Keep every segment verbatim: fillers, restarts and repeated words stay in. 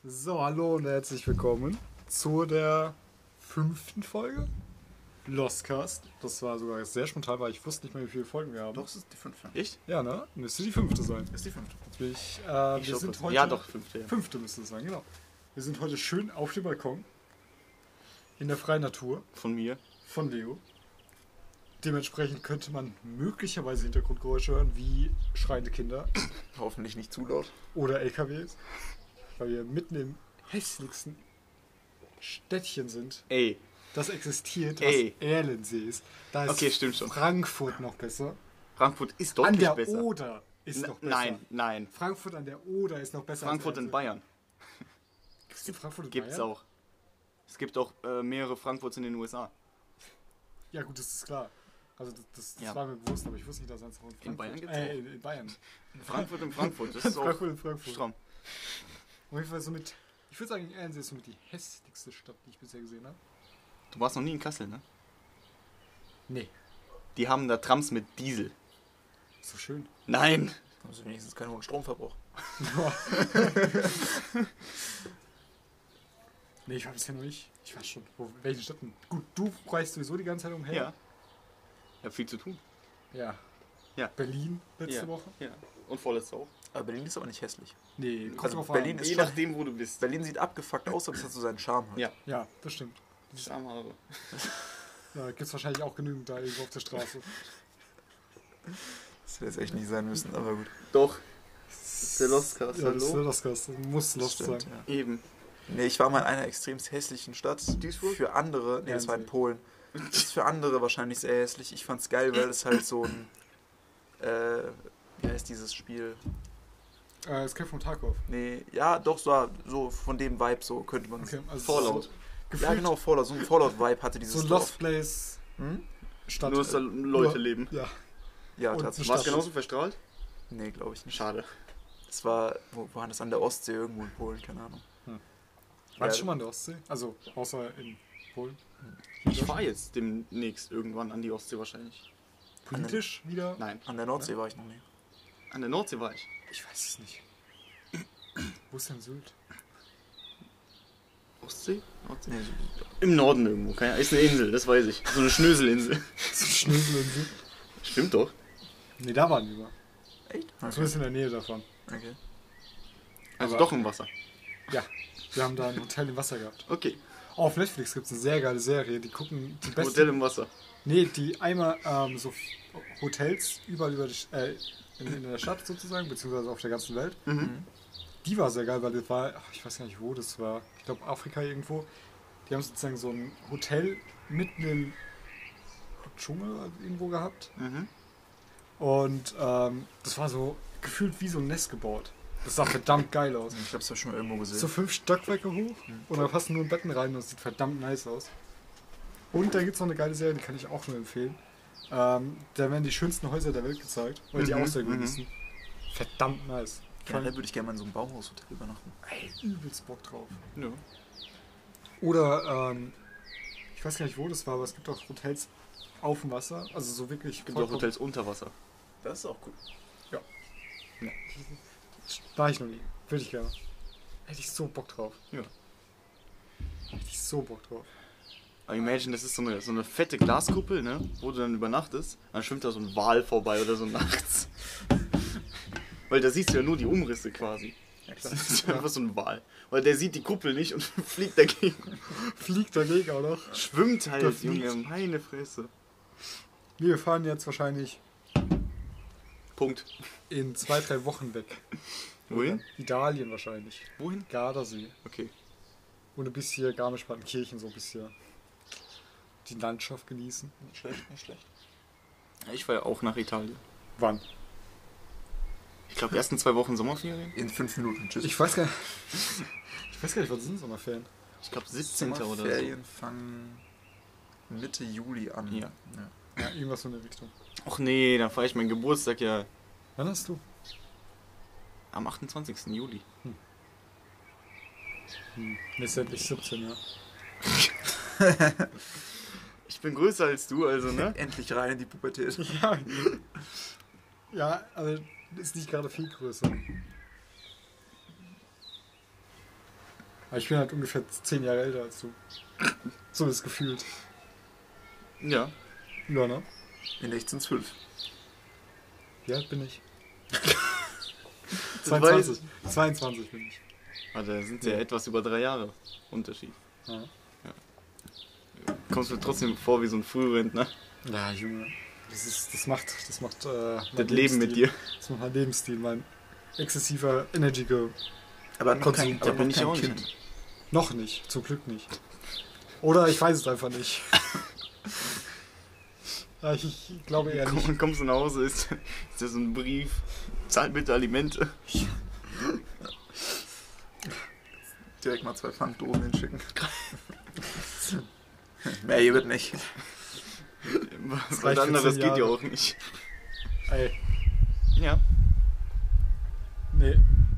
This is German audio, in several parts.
So, hallo und herzlich willkommen zu der fünften Folge Lostcast. Das war sogar sehr spontan, weil ich wusste nicht mehr, wie viele Folgen wir haben. Doch, es ist die fünfte. Echt? Ja, ne? Müsste die fünfte sein. Ist die fünfte. Jetzt bin ich, äh, Ich wir glaub, sind das- heute... ja, doch, fünfte, ja. Fünfte müsste es sein, genau. Wir sind heute schön auf dem Balkon. In der freien Natur Von mir. von Leo. Dementsprechend könnte man möglicherweise Hintergrundgeräusche hören, wie schreiende Kinder Hoffentlich nicht zu laut. oder L K Ws. Weil wir mitten im hässlichsten Städtchen sind, Ey. das existiert, was Ey. Erlensee ist. Da ist Okay, stimmt schon. Frankfurt noch besser. Frankfurt ist An deutlich der besser. Oder ist N- noch besser. Nein, nein. Frankfurt an der Oder ist noch besser Frankfurt als in Erlensee. Bayern. Gibt's in Frankfurt in Gibt's Bayern? auch. Es gibt auch äh, mehrere Frankfurts in den U S A. Ja gut, das ist klar. Also das, das, das Ja. war mir bewusst, aber ich wusste nicht, dass es auch in Frankfurt... In Bayern gibt's äh, auch. in, in Bayern. Frankfurt in Frankfurt. Das ist auch Frankfurt in Frankfurt. stramm. Auf jeden Fall so mit... Ich würde sagen, Erlensee ist somit die hässlichste Stadt, die ich bisher gesehen habe. Du warst noch nie in Kassel, ne? Nee. Die haben da Trams mit Diesel. So schön. Nein. Also wenigstens keinen hohen Stromverbrauch. Nee, ich war bisher noch nicht. Ich war schon. Wo, welche Städten? Gut, du reist sowieso die ganze Zeit umher. Ja. Ich hab viel zu tun. Ja. Ja. Berlin letzte Ja. Woche? Ja. Und vorletzte auch. Aber Berlin ist aber nicht hässlich. Nee, kommt Also drauf Berlin an. ist Je schon- nachdem, wo du bist. Berlin sieht abgefuckt aus, aber es hat so seinen Charme halt. Ja. Ja, das stimmt. Schamhaare. Da gibt es wahrscheinlich auch genügend da irgendwo auf der Straße. Das hätte jetzt echt nicht sein müssen, aber gut. Doch. Der Lostcast, Ja, das ist hallo? das Gast. Das muss Lost sein. Stimmt, ja. Eben. Nee, ich war mal in einer extrem hässlichen Stadt. Duisburg? Für andere, nee, das war in Polen. Das ist für andere wahrscheinlich sehr hässlich. Ich fand's geil, weil es halt so ein, äh, wie heißt dieses Spiel? Äh, Escape from Tarkov. Nee, ja, doch, so, so von dem Vibe, so könnte man Okay, also Fallout. So, Ja, genau, Fallout, so ein Fallout-Vibe hatte dieses So Dorf. Lost Place Hm? Stadt. Nur, dass da Leute leben. Ja. Ja, Und tatsächlich. War es Stadt. genauso verstrahlt? Nee, glaube ich nicht. Schade. Das war, wo war das, an der Ostsee irgendwo in Polen, keine Ahnung. Warst du Ja. schon mal an der Ostsee? Also, außer in Polen. Ich fahre jetzt demnächst irgendwann an die Ostsee wahrscheinlich. Politisch wieder? Nein, An der Nordsee war ich noch nie. an der Nordsee war ich. Ich weiß es nicht. Wo ist denn Sylt? Ostsee? Nordsee? Nee, Im Norden irgendwo. Keine, ist eine Insel, das weiß ich. So eine Schnöselinsel. So Schnöselinsel? Stimmt doch. Nee, da waren wir mal. echt? Zumindest in der Nähe davon. Okay. Also Aber- doch im Wasser. Ja. Wir haben da ein Hotel im Wasser gehabt. Okay. Oh, auf Netflix gibt es eine sehr geile Serie. Die gucken die besten... Hotel im Wasser. Nee, die einmal ähm, so Hotels überall über die, äh, in, in der Stadt sozusagen, beziehungsweise auf der ganzen Welt. Mhm. Die war sehr geil, weil das war, ach, ich weiß gar nicht wo das war, ich glaube Afrika irgendwo. Die haben sozusagen so ein Hotel mitten im Dschungel irgendwo gehabt. Mhm. Und ähm, das war so gefühlt wie so ein Nest gebaut. Das sah verdammt geil aus. Ich hab's ja schon mal irgendwo gesehen. So fünf Stockwerke hoch und da passen nur Betten rein und das sieht verdammt nice aus. Und da gibt es noch eine geile Serie, die kann ich auch nur empfehlen. Ähm, da werden die schönsten Häuser der Welt gezeigt, weil die Mhm, außergewöhnlichsten. Verdammt nice. Ja, da würde ich gerne mal in so einem Baumhaushotel übernachten. Ey, übelst Bock drauf. Ja. Oder, ähm, ich weiß gar nicht wo das war, aber es gibt auch Hotels auf dem Wasser. Also so wirklich. Es gibt auch Hotels unter Wasser. Das ist auch cool. War ich noch nie. Würde ich gerne. Hätte ich so Bock drauf. Ja. Hätte ich so Bock drauf. Aber imagine, das ist so eine, so eine fette Glaskuppel, ne? Wo du dann übernachtest. Dann schwimmt da so ein Wal vorbei oder so nachts. Weil da siehst du ja nur die Umrisse quasi. Ja, Das ist ja einfach so ein Wal. Weil der sieht die Kuppel nicht und fliegt dagegen. Fliegt dagegen auch noch. Schwimmt Der halt, fliegt. Junge, meine Fresse. Wir fahren jetzt wahrscheinlich Punkt. in zwei, drei Wochen weg. Wohin? Italien wahrscheinlich. Wohin? Gardasee. Okay. Und ein bisschen Garmisch-Partenkirchen, so ein bisschen die Landschaft genießen. Nicht schlecht, nicht schlecht. Ich war ja auch nach Italien. Wann? Ich glaube, ersten zwei Wochen Sommerferien. In fünf Minuten, tschüss. Ich weiß gar nicht. Ich weiß gar nicht, was sind Sommerferien? Ich glaube, siebzehnten oder so. Ferien fangen Mitte Juli an. Ja. Ja, irgendwas so in der Richtung. Och nee, dann feiere ich meinen Geburtstag ja Wann hast du? am achtundzwanzigsten Juli. Hm. Letztendlich siebzehn, ja. Ich bin größer als du, also, ne? Endlich rein in die Pubertät. Ja, ja, aber ist nicht gerade viel größer. Aber ich bin halt ungefähr zehn Jahre älter als du. So ist es gefühlt. Ja. Ja, ne? In echt sind zwölf. Wie alt bin ich? Das weiß zweiundzwanzig. zweiundzwanzig bin ich. Also, da sind ja etwas über drei Jahre Unterschied. Ja. Kommst du mir trotzdem vor wie so ein Frührentner? Ja, Junge. Das, ist, das macht, das macht äh, Das Leben mit dir. Das macht mein Lebensstil, mein exzessiver Energy Go. Aber noch kein, Da aber bin noch ich kein auch Kind. nicht. Noch nicht, zum Glück nicht. Oder ich weiß es einfach nicht. Ja, ich, ich glaube eher nicht. Komm, kommst du nach Hause, ist, ist das so ein Brief, zahlt bitte Alimente. Direkt mal zwei Pfanddosen hinschicken. Mehr hier wird nicht. Was reicht für anderes zehn geht ja Jahre. auch nicht. Ey, Ja. nee.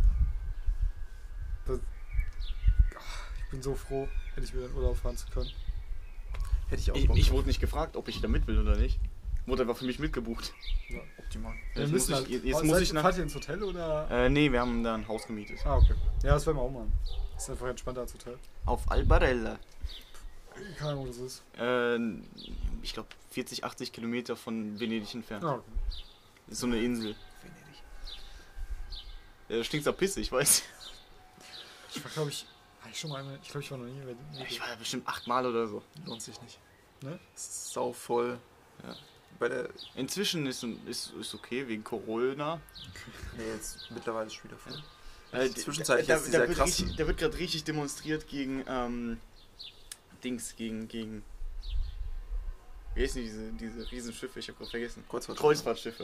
Das, ich bin so froh, endlich wieder in Urlaub fahren zu können. Hätte ich auch Ich, Bock ich drauf. wurde nicht gefragt, ob ich da mit will oder nicht. Wurde einfach für mich mitgebucht. Ja. Optimal. Wir Jetzt müssen muss halt, ich- jetzt oh, muss seid- ich nach- Fahrt ihr ins Hotel oder? Äh, nee, wir haben da ein Haus gemietet. Ah, okay. Ja, das werden wir auch machen. Das ist einfach entspannter als Hotel. Auf Albarella. Keine Ahnung, wo das ist. Äh, ich glaube vierzig, achtzig Kilometer von Venedig entfernt. Ah, okay. Ist so eine Insel. Venedig. Ja, stinkt da Pisse, ich weiß. Ich war, glaube ich, war ich schon mal einmal, ich glaube, ich war noch nie in Venedig. Ich war da bestimmt achtmal oder so. Lohnt sich nicht. Ne? Es ist sau voll. Ja. Bei der. Inzwischen ist ist ist okay wegen Corona. Nee, jetzt mittlerweile ist es wieder voll. Äh, Zwischenzeitlich da, ist da, dieser da, wird krasse- richtig, da wird gerade richtig demonstriert gegen ähm, Dings, gegen gegen wie heißen diese diese Riesenschiffe? Ich habe gerade vergessen. Kreuzfahrt. Kreuzfahrtschiffe.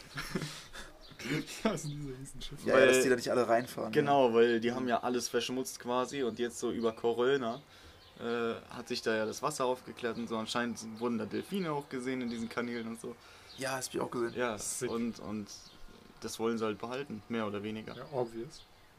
Das sind diese Riesenschiffe. Ja, Weil- ja, dass die da nicht alle reinfahren. Genau, weil die haben ja alles verschmutzt quasi und jetzt so über Corona äh, hat sich da ja das Wasser aufgeklärt und so. Anscheinend wurden da Delfine auch gesehen in diesen Kanälen und so. Ja, ja das hab ich auch gesehen. Ja, Sick. und, und das wollen sie halt behalten, mehr oder weniger. Ja, obvious.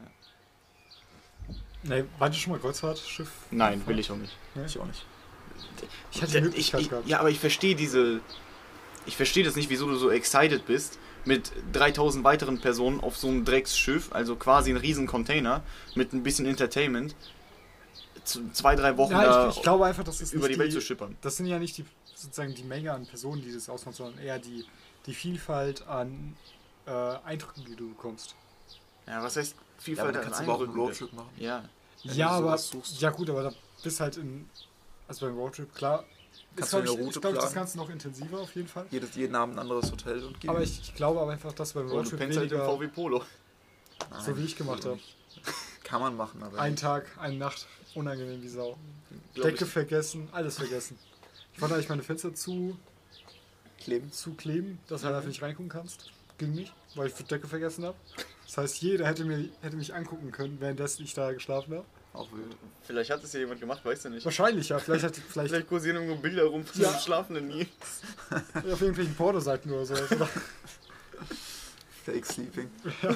Nee, wart ihr schon mal Kreuzfahrtschiff? Nein, will ich auch nicht. Ich auch nicht. Ich hatte die ich, Möglichkeit ich, gehabt. ja, aber ich verstehe diese. Ich verstehe das nicht, wieso du so excited bist, mit dreitausend weiteren Personen auf so einem Drecksschiff, also quasi ein riesen Container, mit ein bisschen Entertainment, zu, zwei, drei Wochen Ja, da ich, ich glaube einfach, das ist über nicht die Welt zu schippern. Das sind ja nicht die, sozusagen die Menge an Personen, die das ausmacht, sondern eher die, die Vielfalt an äh, Eindrücken, die du bekommst. Ja, was heißt Ja, aber Vielfalt dann an kannst du aber auch einen Eindrücken? Roadtrip machen. Ja, Wenn Ja, du aber sowas suchst. ja gut, aber da bist halt in, also beim Roadtrip, klar, Kannst ist, du glaub eine ich, Route ist, glaub ich, das planen? Ganze noch intensiver auf jeden Fall. Jedes, jeden Abend ein anderes Hotel und gehen. Aber ich, ich glaube aber einfach, dass beim und du Roadtrip pennst halt im weniger, V W Polo. Nein, so wie ich gemacht also habe. nicht. Kann man machen, aber. Ein Tag, eine Nacht, unangenehm wie Sau. Glaub Decke ich. vergessen, alles vergessen. Ich wollte eigentlich meine Fenster zu, kleben. zu kleben, dass du halt einfach nicht reingucken kannst. Ging nicht, weil ich die Decke vergessen habe. Das heißt, jeder hätte, mir, hätte mich angucken können, währenddessen ich da geschlafen habe. Auch wild. Vielleicht hat es ja jemand gemacht, weißt du nicht. Wahrscheinlich, ja. Vielleicht, hat, vielleicht Vielleicht kursieren irgendwo Bilder rum von Ja. einem schlafenden Nils. auf irgendwelchen Pornoseiten oder so. Oder? Fake Sleeping.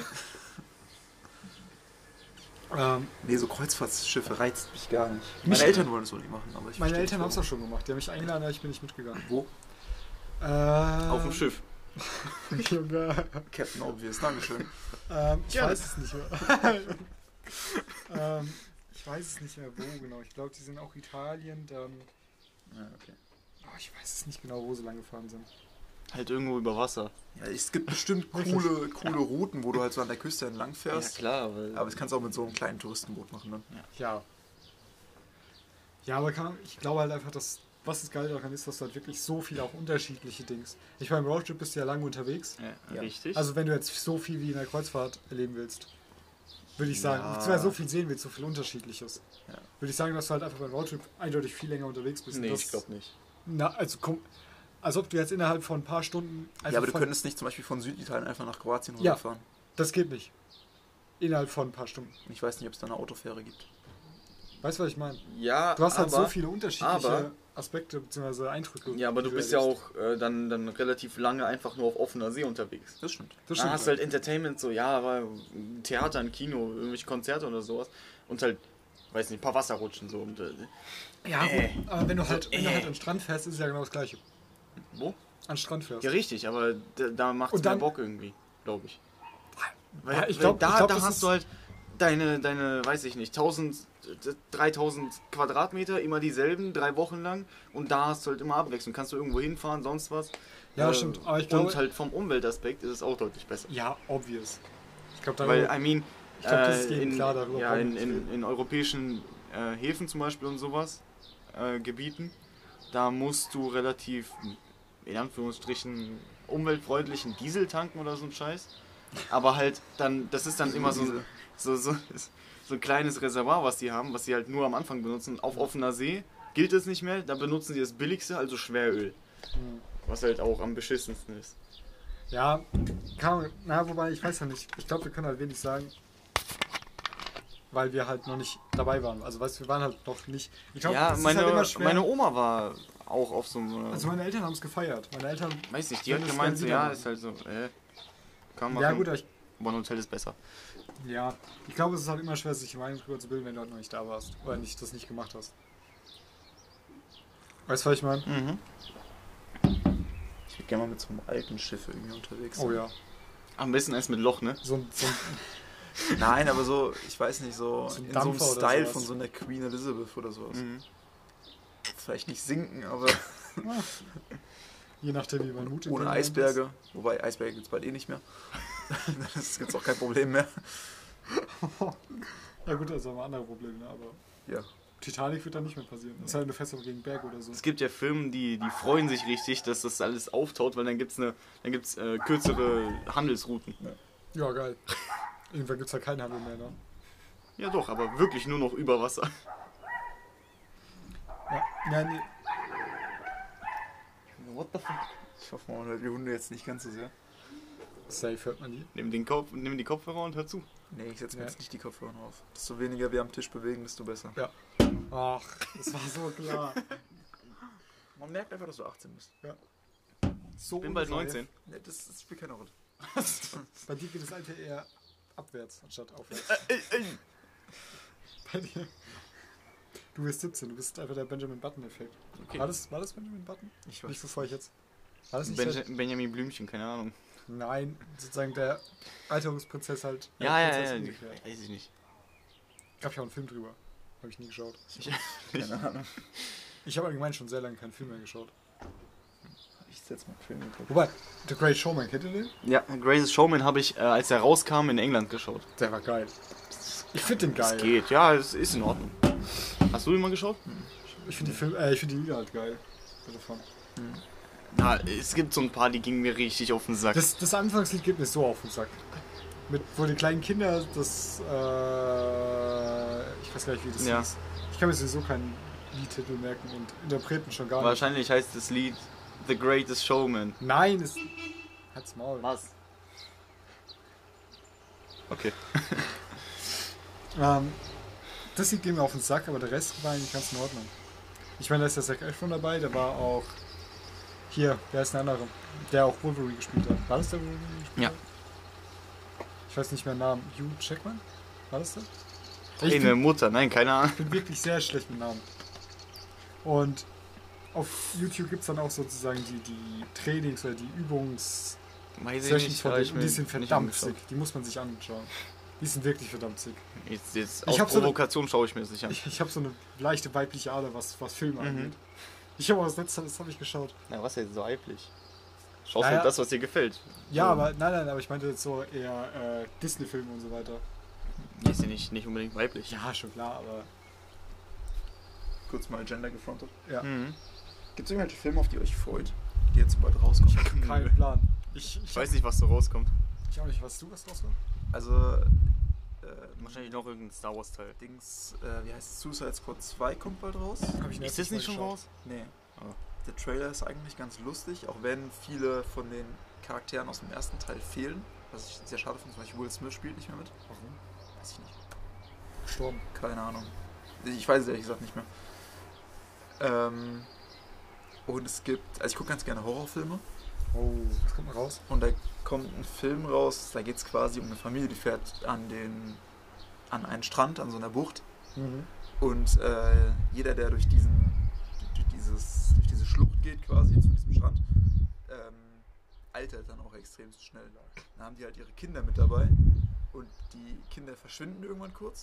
ähm, Nee, so Kreuzfahrtschiffe reizt mich gar nicht. Mich- Meine Eltern wollen es wohl nicht machen, aber ich meine versteh Eltern haben nicht, es auch schon gemacht. Die haben mich eingeladen, aber ich bin nicht mitgegangen. warum. Äh, Auf dem Schiff. Junge. Wo? Captain Obvious, Dankeschön. Ähm, ich Gerne. weiß es nicht mehr. ähm, ich weiß es nicht mehr, wo genau. Ich glaube, die sind auch Italien, dann. Ja, okay. Oh, ich weiß es nicht genau, wo sie lang gefahren sind. Halt irgendwo über Wasser. Ja, es gibt bestimmt coole, coole Routen, wo du halt so an der Küste entlang fährst. klar, weil. Aber das kannst du auch mit so einem kleinen Touristenboot machen dann. Ja. Ja, aber kann, ich glaube halt einfach, dass. Was das Geile daran ist, dass du halt wirklich so viele auch unterschiedliche Dings. Ich meine, im Roadtrip bist du ja lange unterwegs. ja, Ja. richtig. Also wenn du jetzt so viel wie in der Kreuzfahrt erleben willst, würde ich sagen, Ja. beziehungsweise so viel sehen willst, so viel Unterschiedliches, Ja. würde ich sagen, dass du halt einfach beim Roadtrip eindeutig viel länger unterwegs bist. Und nee, das, ich glaube nicht. Na, also komm, als ob du jetzt innerhalb von ein paar Stunden einfach Ja, aber du von, könntest nicht zum Beispiel von Süditalien einfach nach Kroatien Ja. rüberfahren. das geht nicht. Innerhalb von ein paar Stunden. Ich weiß nicht, ob es da eine Autofähre gibt. Weißt du, was ich meine? Ja, Du hast halt aber, so viele unterschiedliche aber- Aspekte bzw. Eindrücke. Ja, aber du die bist ja erlebst. auch äh, dann, dann relativ lange einfach nur auf offener See unterwegs. Das stimmt. Das Dann stimmt. hast du halt Entertainment, so, ja, aber Theater, ein Kino, irgendwelche Konzerte oder sowas. Und halt, weiß nicht, ein paar Wasserrutschen so. Und, äh, ja, äh. gut, aber wenn du halt, wenn du Äh. halt an den Strand fährst, ist es ja genau das Gleiche. wo? An den Strand fährst. Ja, richtig, aber da, da macht es Und mehr dann- Bock irgendwie, glaube ich. Weil, Ja, ich weil glaub- da, ich glaub, da das hast ist- du halt deine, deine, weiß ich nicht, tausend dreitausend Quadratmeter, immer dieselben, drei Wochen lang und da hast du halt immer Abwechslung. Kannst du irgendwo hinfahren, sonst was. Ja, Äh, stimmt. Aber ich glaube, und halt vom Umweltaspekt ist es auch deutlich besser. ja, obvious. Ich glaube, Weil, I mean, ich glaub, das ist äh, jedem in, klar, darüber ja, brauchen wir in, nicht in, reden. in europäischen äh, Häfen zum Beispiel und sowas, äh, Gebieten, da musst du relativ, in Anführungsstrichen, umweltfreundlichen Diesel tanken oder so ein Scheiß. Aber halt dann, das ist dann immer so, so, so, so ein kleines Reservoir, was die haben, was sie halt nur am Anfang benutzen. Auf offener See gilt es nicht mehr, da benutzen sie das billigste, also Schweröl. Hm. Was halt auch am beschissensten ist. Ja, kann man, na, wobei, ich weiß ja nicht. Ich glaube, wir können halt wenig sagen, weil wir halt noch nicht dabei waren. Also, weißt du, wir waren halt noch nicht. Ich glaube, Ja, das ist meine, halt immer schwer. meine Oma war auch auf so einem. Also, meine Eltern haben es gefeiert. Meine Eltern. Weiß nicht, die hat wenn es gemeint, dann so, wieder ja, machen. ist halt so, äh, kann man Ja, machen, gut, aber ich, aber ein Hotel ist besser. ja, ich glaube, es ist halt immer schwer, sich eine Meinung drüber zu bilden, wenn du halt noch nicht da warst. Oder nicht, das nicht gemacht hast. Weißt du, was ich meine? Mhm. Ich würde gerne mal mit so einem alten Schiff irgendwie unterwegs sein. Oh ja. Am besten eins mit Loch, ne? So ein, so ein Nein, aber so, ich weiß nicht, so So ein in so einem Dampfer oder Style sowas. von so einer Queen Elizabeth oder sowas. Mhm. Vielleicht nicht sinken, aber je nachdem, wie man Mut in ohne den Händen Eisberge. Wobei, Eisberge gibt es bald eh nicht mehr. Das gibt auch kein Problem mehr. ist. Ja, gut, also haben wir andere Probleme, ne? Aber Ja. Titanic wird dann nicht mehr passieren. Das sei denn, du fährst aber gegen Berg oder so. Es gibt ja Firmen, die, die freuen sich richtig, dass das alles auftaut, weil dann gibt's eine, dann gibt's äh, kürzere Handelsrouten. Ja, geil. Irgendwann gibt es halt keinen Handel mehr, ne? Ja doch, aber wirklich nur noch über Wasser. Ja, ja nee. What the fuck? Ich hoffe, man hört die Hunde jetzt nicht ganz so sehr. Safe hört man die. Nimm, den Kopf, nimm die Kopfhörer und hör zu. Nee, ich setze mir Ja. jetzt nicht die Kopfhörer auf. Desto weniger wir am Tisch bewegen, desto besser. Ja. Ach, das war so klar. Man merkt einfach, dass du achtzehn bist. So Ich bin bald ungefähr. neunzehn. Nee, das, das spielt keine Rolle. Bei dir geht das Alter eher abwärts anstatt aufwärts. Bei dir. Du bist siebzehn, du bist einfach der Benjamin Button-Effekt. Okay. War, das, war das Benjamin Button? Ich Nicht bevor ich jetzt. War das nicht der, Benja Benjamin Blümchen, keine Ahnung. Nein, sozusagen der Alterungsprinzess halt. Ja, ja, Prinzess ja, umgekehrt. weiß ich nicht. Gab ja auch einen Film drüber. Habe ich nie geschaut. Keine Ahnung. Ich habe allgemein schon sehr lange keinen Film mehr geschaut. Ich setze mal Film mit. Wobei, The Great Showman, kennt ihr den? Ja, Greatest Showman habe ich, äh, als er rauskam, in England geschaut. Der war geil. Ich finde den geil. Es geht, ja, es ist in Ordnung. Hast du den mal geschaut? Ich finde die, Film, äh, ich find die Lieder halt geil. Davon. Na, es gibt so ein paar, die gingen mir richtig auf den Sack. Das, das Anfangslied geht mir so auf den Sack. Mit, wo die kleinen Kinder das. Äh, ich weiß gar nicht, wie das Ja. hieß. Ich kann mir sowieso keinen Liedtitel merken und Interpreten schon gar nicht. Wahrscheinlich heißt das Lied The Greatest Showman. Nein, es. Halt's Maul. Was? Okay. Ähm, das Lied geht mir auf den Sack, aber der Rest war eigentlich ganz in Ordnung. Ich meine, da ist der Zac Efron dabei, der war auch. Hier, wer ist der andere? Der auch Wolverine gespielt hat. War das der Wolverine gespielt Ja. hat? Ich weiß nicht mehr den Namen. Hugh Jackman? War das der? Ich Eine bin, Mutter, nein, keine Ahnung. bin wirklich sehr schlecht mit Namen. Und auf YouTube gibt es dann auch sozusagen die, die Trainings oder die Übungs Weiß ich Sessions nicht, von hab ich denen. mir Die sind nicht verdammt angeschaut. sick. Die muss man sich anschauen. Die sind wirklich verdammt sick. Jetzt, jetzt Ich aus hab so eine- Provokation schaue ich mir das nicht an. Ich, ich habe so eine leichte weibliche Ader, was, was Filme Mhm. angeht. Ich habe auch das letzte, das habe ich geschaut. Na, was jetzt so eiflich? Schaust Naja. halt das, was dir gefällt. Ja, So. aber nein, nein, aber ich meinte jetzt so eher äh, Disney-Filme und so weiter. Die ist ja nicht, nicht unbedingt weiblich. Ja, schon klar, aber Kurz mal Gender gefrontet. ja, Mhm. Gibt es irgendwelche Filme, auf die ihr euch freut, die jetzt bald rauskommen? kein Plan. Ich, ich, Ich weiß nicht, was so rauskommt. ich auch nicht, weißt du, was rauskommt? Also, äh, Wahrscheinlich noch irgendein Star Wars Teil. Dings, äh, wie heißt es? Suicide Squad zwei kommt bald raus. Hab ich Ist das nicht schon raus? Nee. Oh. Der Trailer ist eigentlich ganz lustig, auch wenn viele von den Charakteren aus dem ersten Teil fehlen. Was ich sehr schade finde, zum Beispiel Will Smith spielt nicht mehr mit. Warum? Weiß ich nicht. Gestorben. Keine Ahnung. Ich weiß es ehrlich gesagt nicht mehr. Ähm, und es gibt, also ich gucke ganz gerne Horrorfilme. Oh, was kommt mal raus? Und da kommt ein Film raus, da geht es quasi um eine Familie, die fährt an, den, an einen Strand, an so einer Bucht. Mhm. Und äh, jeder, der durch, diesen, durch, dieses, durch diese Schlucht geht, quasi zu diesem Strand, ähm, altert dann auch extrem schnell. Da haben die halt ihre Kinder mit dabei und die Kinder verschwinden irgendwann kurz,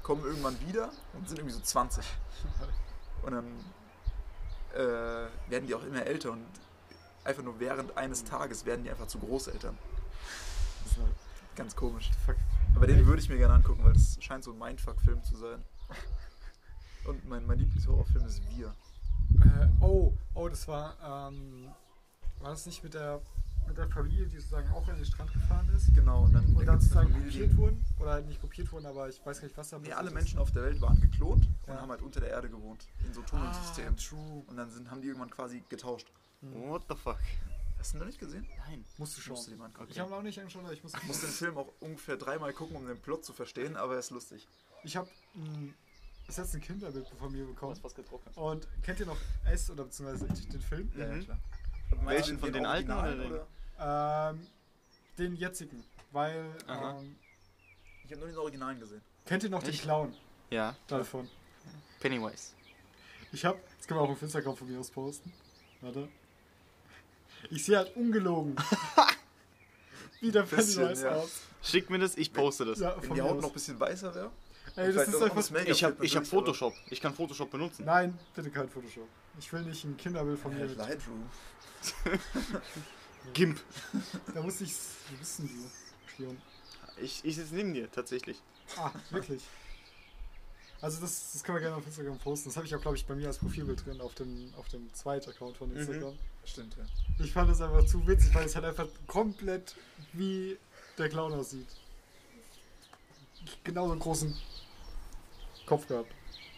kommen irgendwann wieder und sind irgendwie so zwanzig. Und dann äh, werden die auch immer älter und einfach nur während eines Tages werden die einfach zu Großeltern. Das ist halt ganz komisch. Fuck. Aber den würde ich mir gerne angucken, weil das scheint so ein Mindfuck-Film zu sein. Und mein, mein Lieblingshorrorfilm ist Wir. Äh, oh, oh, das war, ähm, war das nicht mit der, mit der Familie, die sozusagen auch an den Strand gefahren ist? Genau, und dann, Und dann gibt's eine sozusagen Familie, die- kopiert wurden? Oder halt nicht kopiert wurden, aber ich weiß gar nicht, was da Nee, passiert alle ist. Menschen auf der Welt waren geklont und Ja. haben halt unter der Erde gewohnt. In so Tunnelsystemen. Ah, true. Und dann sind, haben die irgendwann quasi getauscht. What the fuck? Hast du ihn noch nicht gesehen? Nein. Musst du schon. Musst du dir mal angucken. Ich habe ihn auch nicht angeschaut, aber ich muss. Ich muss den Film auch ungefähr dreimal gucken, um den Plot zu verstehen, aber er ist lustig. Ich habe das letzte Kinderbild von mir bekommen. was getrocknet. Und kennt ihr noch S oder beziehungsweise den Film? Ja, ja, Mhm. klar. Welchen von den alten Originalen, oder Ähm, den jetzigen. Weil, Aha. ähm, Ich habe nur den Originalen gesehen. kennt ihr noch den Echt? Clown Ja, davon? Pennywise. Ich hab, das können wir auch auf Instagram von mir aus posten. Warte. Ich sehe halt ungelogen. Wie der Bisschen, Pennywise ja. aus. Schick mir das, ich poste das. Ja, Wenn von die mir Haut aus. noch ein bisschen weißer wäre. Ey, das vielleicht ist auch noch einfach. das Make-up Ich habe fehlt ich hab natürlich, Photoshop. Ich kann Photoshop benutzen. Nein, bitte kein Photoshop. Ich will nicht ein Kinderbild von aber- mir Ja, mit. Lightroom. Gimp. Da muss ich. Wie bist denn du? Spion. Ich, ich sitze neben dir, tatsächlich. Ah, wirklich. Also das, das können wir gerne auf Instagram posten. Das habe ich auch, glaube ich, bei mir als Profilbild drin auf dem, auf dem zweiten Account von Instagram. Stimmt, ja. Ich fand es einfach zu witzig, weil es halt einfach komplett wie der Clown aussieht. Genau so einen großen Kopf gehabt.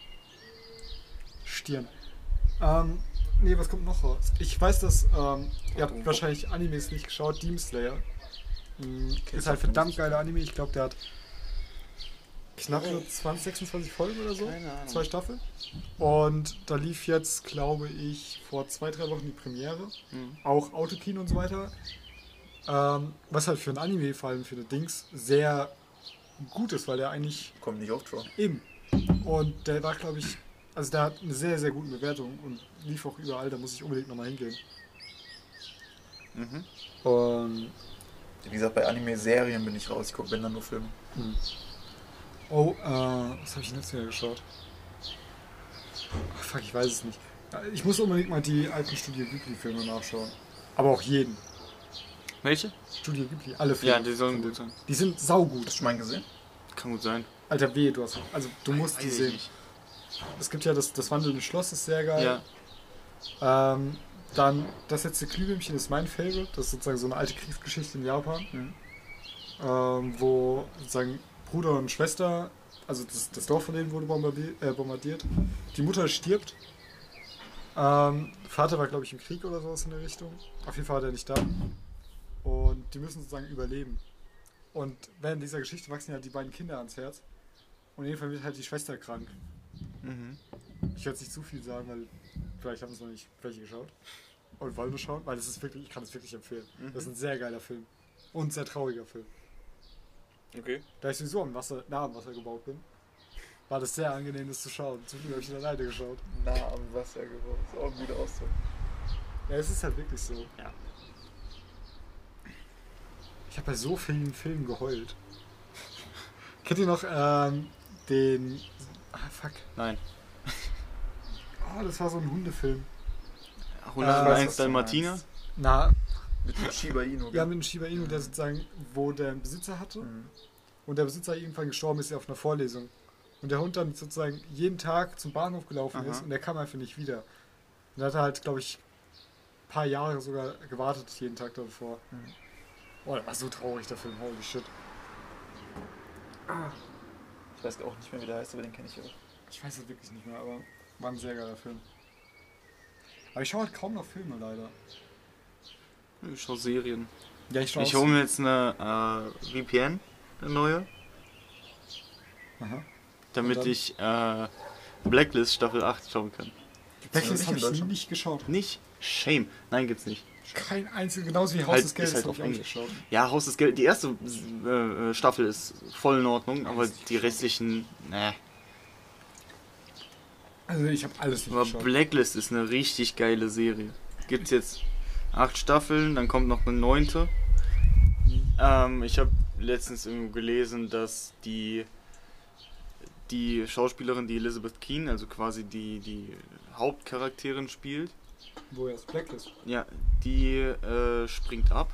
Stirn. Ähm, nee, was kommt noch raus? Ich weiß, dass, ähm, ihr habt wahrscheinlich Animes nicht geschaut. Demon Slayer. Mhm, ist halt verdammt geiler Anime. Ich glaube, der hat knappe zwanzig, sechsundzwanzig Folgen oder so. Keine Ahnung. Zwei Staffeln. Und da lief jetzt, glaube ich, vor zwei, drei Wochen die Premiere. Mhm. Auch Autokino und so weiter. Ähm, was halt für ein Anime, vor allem für eine Dings, sehr gut ist, weil der eigentlich Kommt nicht oft vor. eben. Und der war, glaube ich, also der hat eine sehr, sehr gute Bewertung und lief auch überall, da muss ich unbedingt nochmal hingehen. Mhm. Und, Wie gesagt, bei Anime-Serien bin ich raus. Ich gucke, wenn dann nur Filme. oh, äh, was habe ich denn jetzt wieder geschaut? Ach, fuck, ich weiß es nicht. Ich muss unbedingt mal die alten Studio Ghibli-Filme nachschauen. Aber auch jeden. Welche? Studio Ghibli, alle Filme. Ja, die sollen gut sein. Die sind saugut. Hast du schon mal einen gesehen? Kann gut sein. Alter, weh, du hast. Also, du musst Weiß die ich sehen. nicht. Es gibt ja das, das wandelnde Schloss, ist sehr geil. Ja. Ähm, dann das letzte Glühwürmchen ist mein Favorite. Das ist sozusagen so eine alte Kriegsgeschichte in Japan. Mhm. Ähm, wo sozusagen Bruder und Schwester, also das, das Dorf von denen wurde bombardiert. Äh, bombardiert. Die Mutter stirbt. Ähm, Vater war, glaube ich, im Krieg oder sowas in der Richtung. Auf jeden Fall war der nicht da. Und die müssen sozusagen überleben. Und während dieser Geschichte wachsen ja die beiden Kinder ans Herz. Und in jedem Fall wird halt die Schwester krank. Mhm. Ich werde jetzt nicht zu viel sagen, weil vielleicht haben es noch nicht welche geschaut. Und wollen wir schauen, weil das ist wirklich, ich kann es wirklich empfehlen. Mhm. Das ist ein sehr geiler Film. Und ein sehr trauriger Film. Okay. Da ich sowieso am Wasser, nah am Wasser gebaut bin, war das sehr angenehm, das zu schauen. Zum Glück habe ich ihn alleine geschaut. Nah am Wasser geworden. Ist auch ein guter Ausdruck. Ja, es ist halt wirklich so. Ja. Ich habe bei so vielen Filmen geheult. Kennt ihr noch ähm, den... Ah, fuck. Nein. Oh, das war so ein Hundefilm. hunderteins was du Dalmatiner? meinst. Na, Mit dem Shiba Inu. ja, gell? mit einem Shiba Inu, der sozusagen, wo der einen Besitzer hatte. Mhm. Und der Besitzer irgendwann gestorben ist, ja auf einer Vorlesung. Und der Hund dann sozusagen jeden Tag zum Bahnhof gelaufen Aha. ist und der kam einfach nicht wieder. Und da hat er halt, glaube ich, ein paar Jahre sogar gewartet, jeden Tag davor. Mhm. Oh, der war so traurig, der Film, holy shit. Ich weiß auch nicht mehr, wie der heißt, aber den kenne ich auch. Ich weiß es wirklich nicht mehr, aber war ein sehr geiler Film. Aber ich schaue halt kaum noch Filme, leider. Ich schau Serien. Ja, ich schaue Ich hole mir jetzt eine äh, V P N, eine neue, Aha. damit Und dann? ich äh, Blacklist Staffel acht schauen kann. Blacklist nicht habe in ich Deutschland? nicht geschaut. Nicht? Shame. Nein, git's nicht. Kein einziges, genauso wie Haus Halt- des Geldes ist halt habe auf ich auch nicht Englisch. geschaut. Ja, Haus des Geldes, die erste äh, Staffel ist voll in Ordnung, aber die restlichen, ne. Also ich habe alles nicht Aber geschaut. Blacklist ist eine richtig geile Serie. Gibt's jetzt acht Staffeln, dann kommt noch eine neunte. Ähm, ich habe letztens irgendwo gelesen, dass die die Schauspielerin, die Elizabeth Keen, also quasi die, die Hauptcharakterin spielt, Wo er ist Blacklist. ja, die äh, springt ab.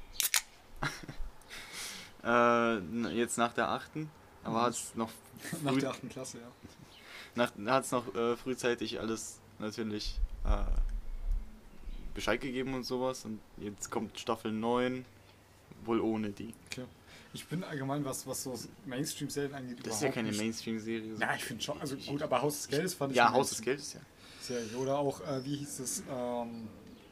äh, jetzt nach der achten, aber hat es noch Nach früh, der achten Klasse, ja. nach, hat's noch äh, frühzeitig alles natürlich äh, Bescheid gegeben und sowas. Und jetzt kommt Staffel neun, wohl ohne die. Okay. Ich bin allgemein, was, was so Mainstream-Serien angeht, Das ist ja überhaupt keine nicht- Mainstream-Serie. so. Ja, ich finde schon, also gut, aber Haus des Geldes fand ich Ja, eine Haus des Geldes, ja. Serie. Oder auch, äh, wie hieß es, ähm,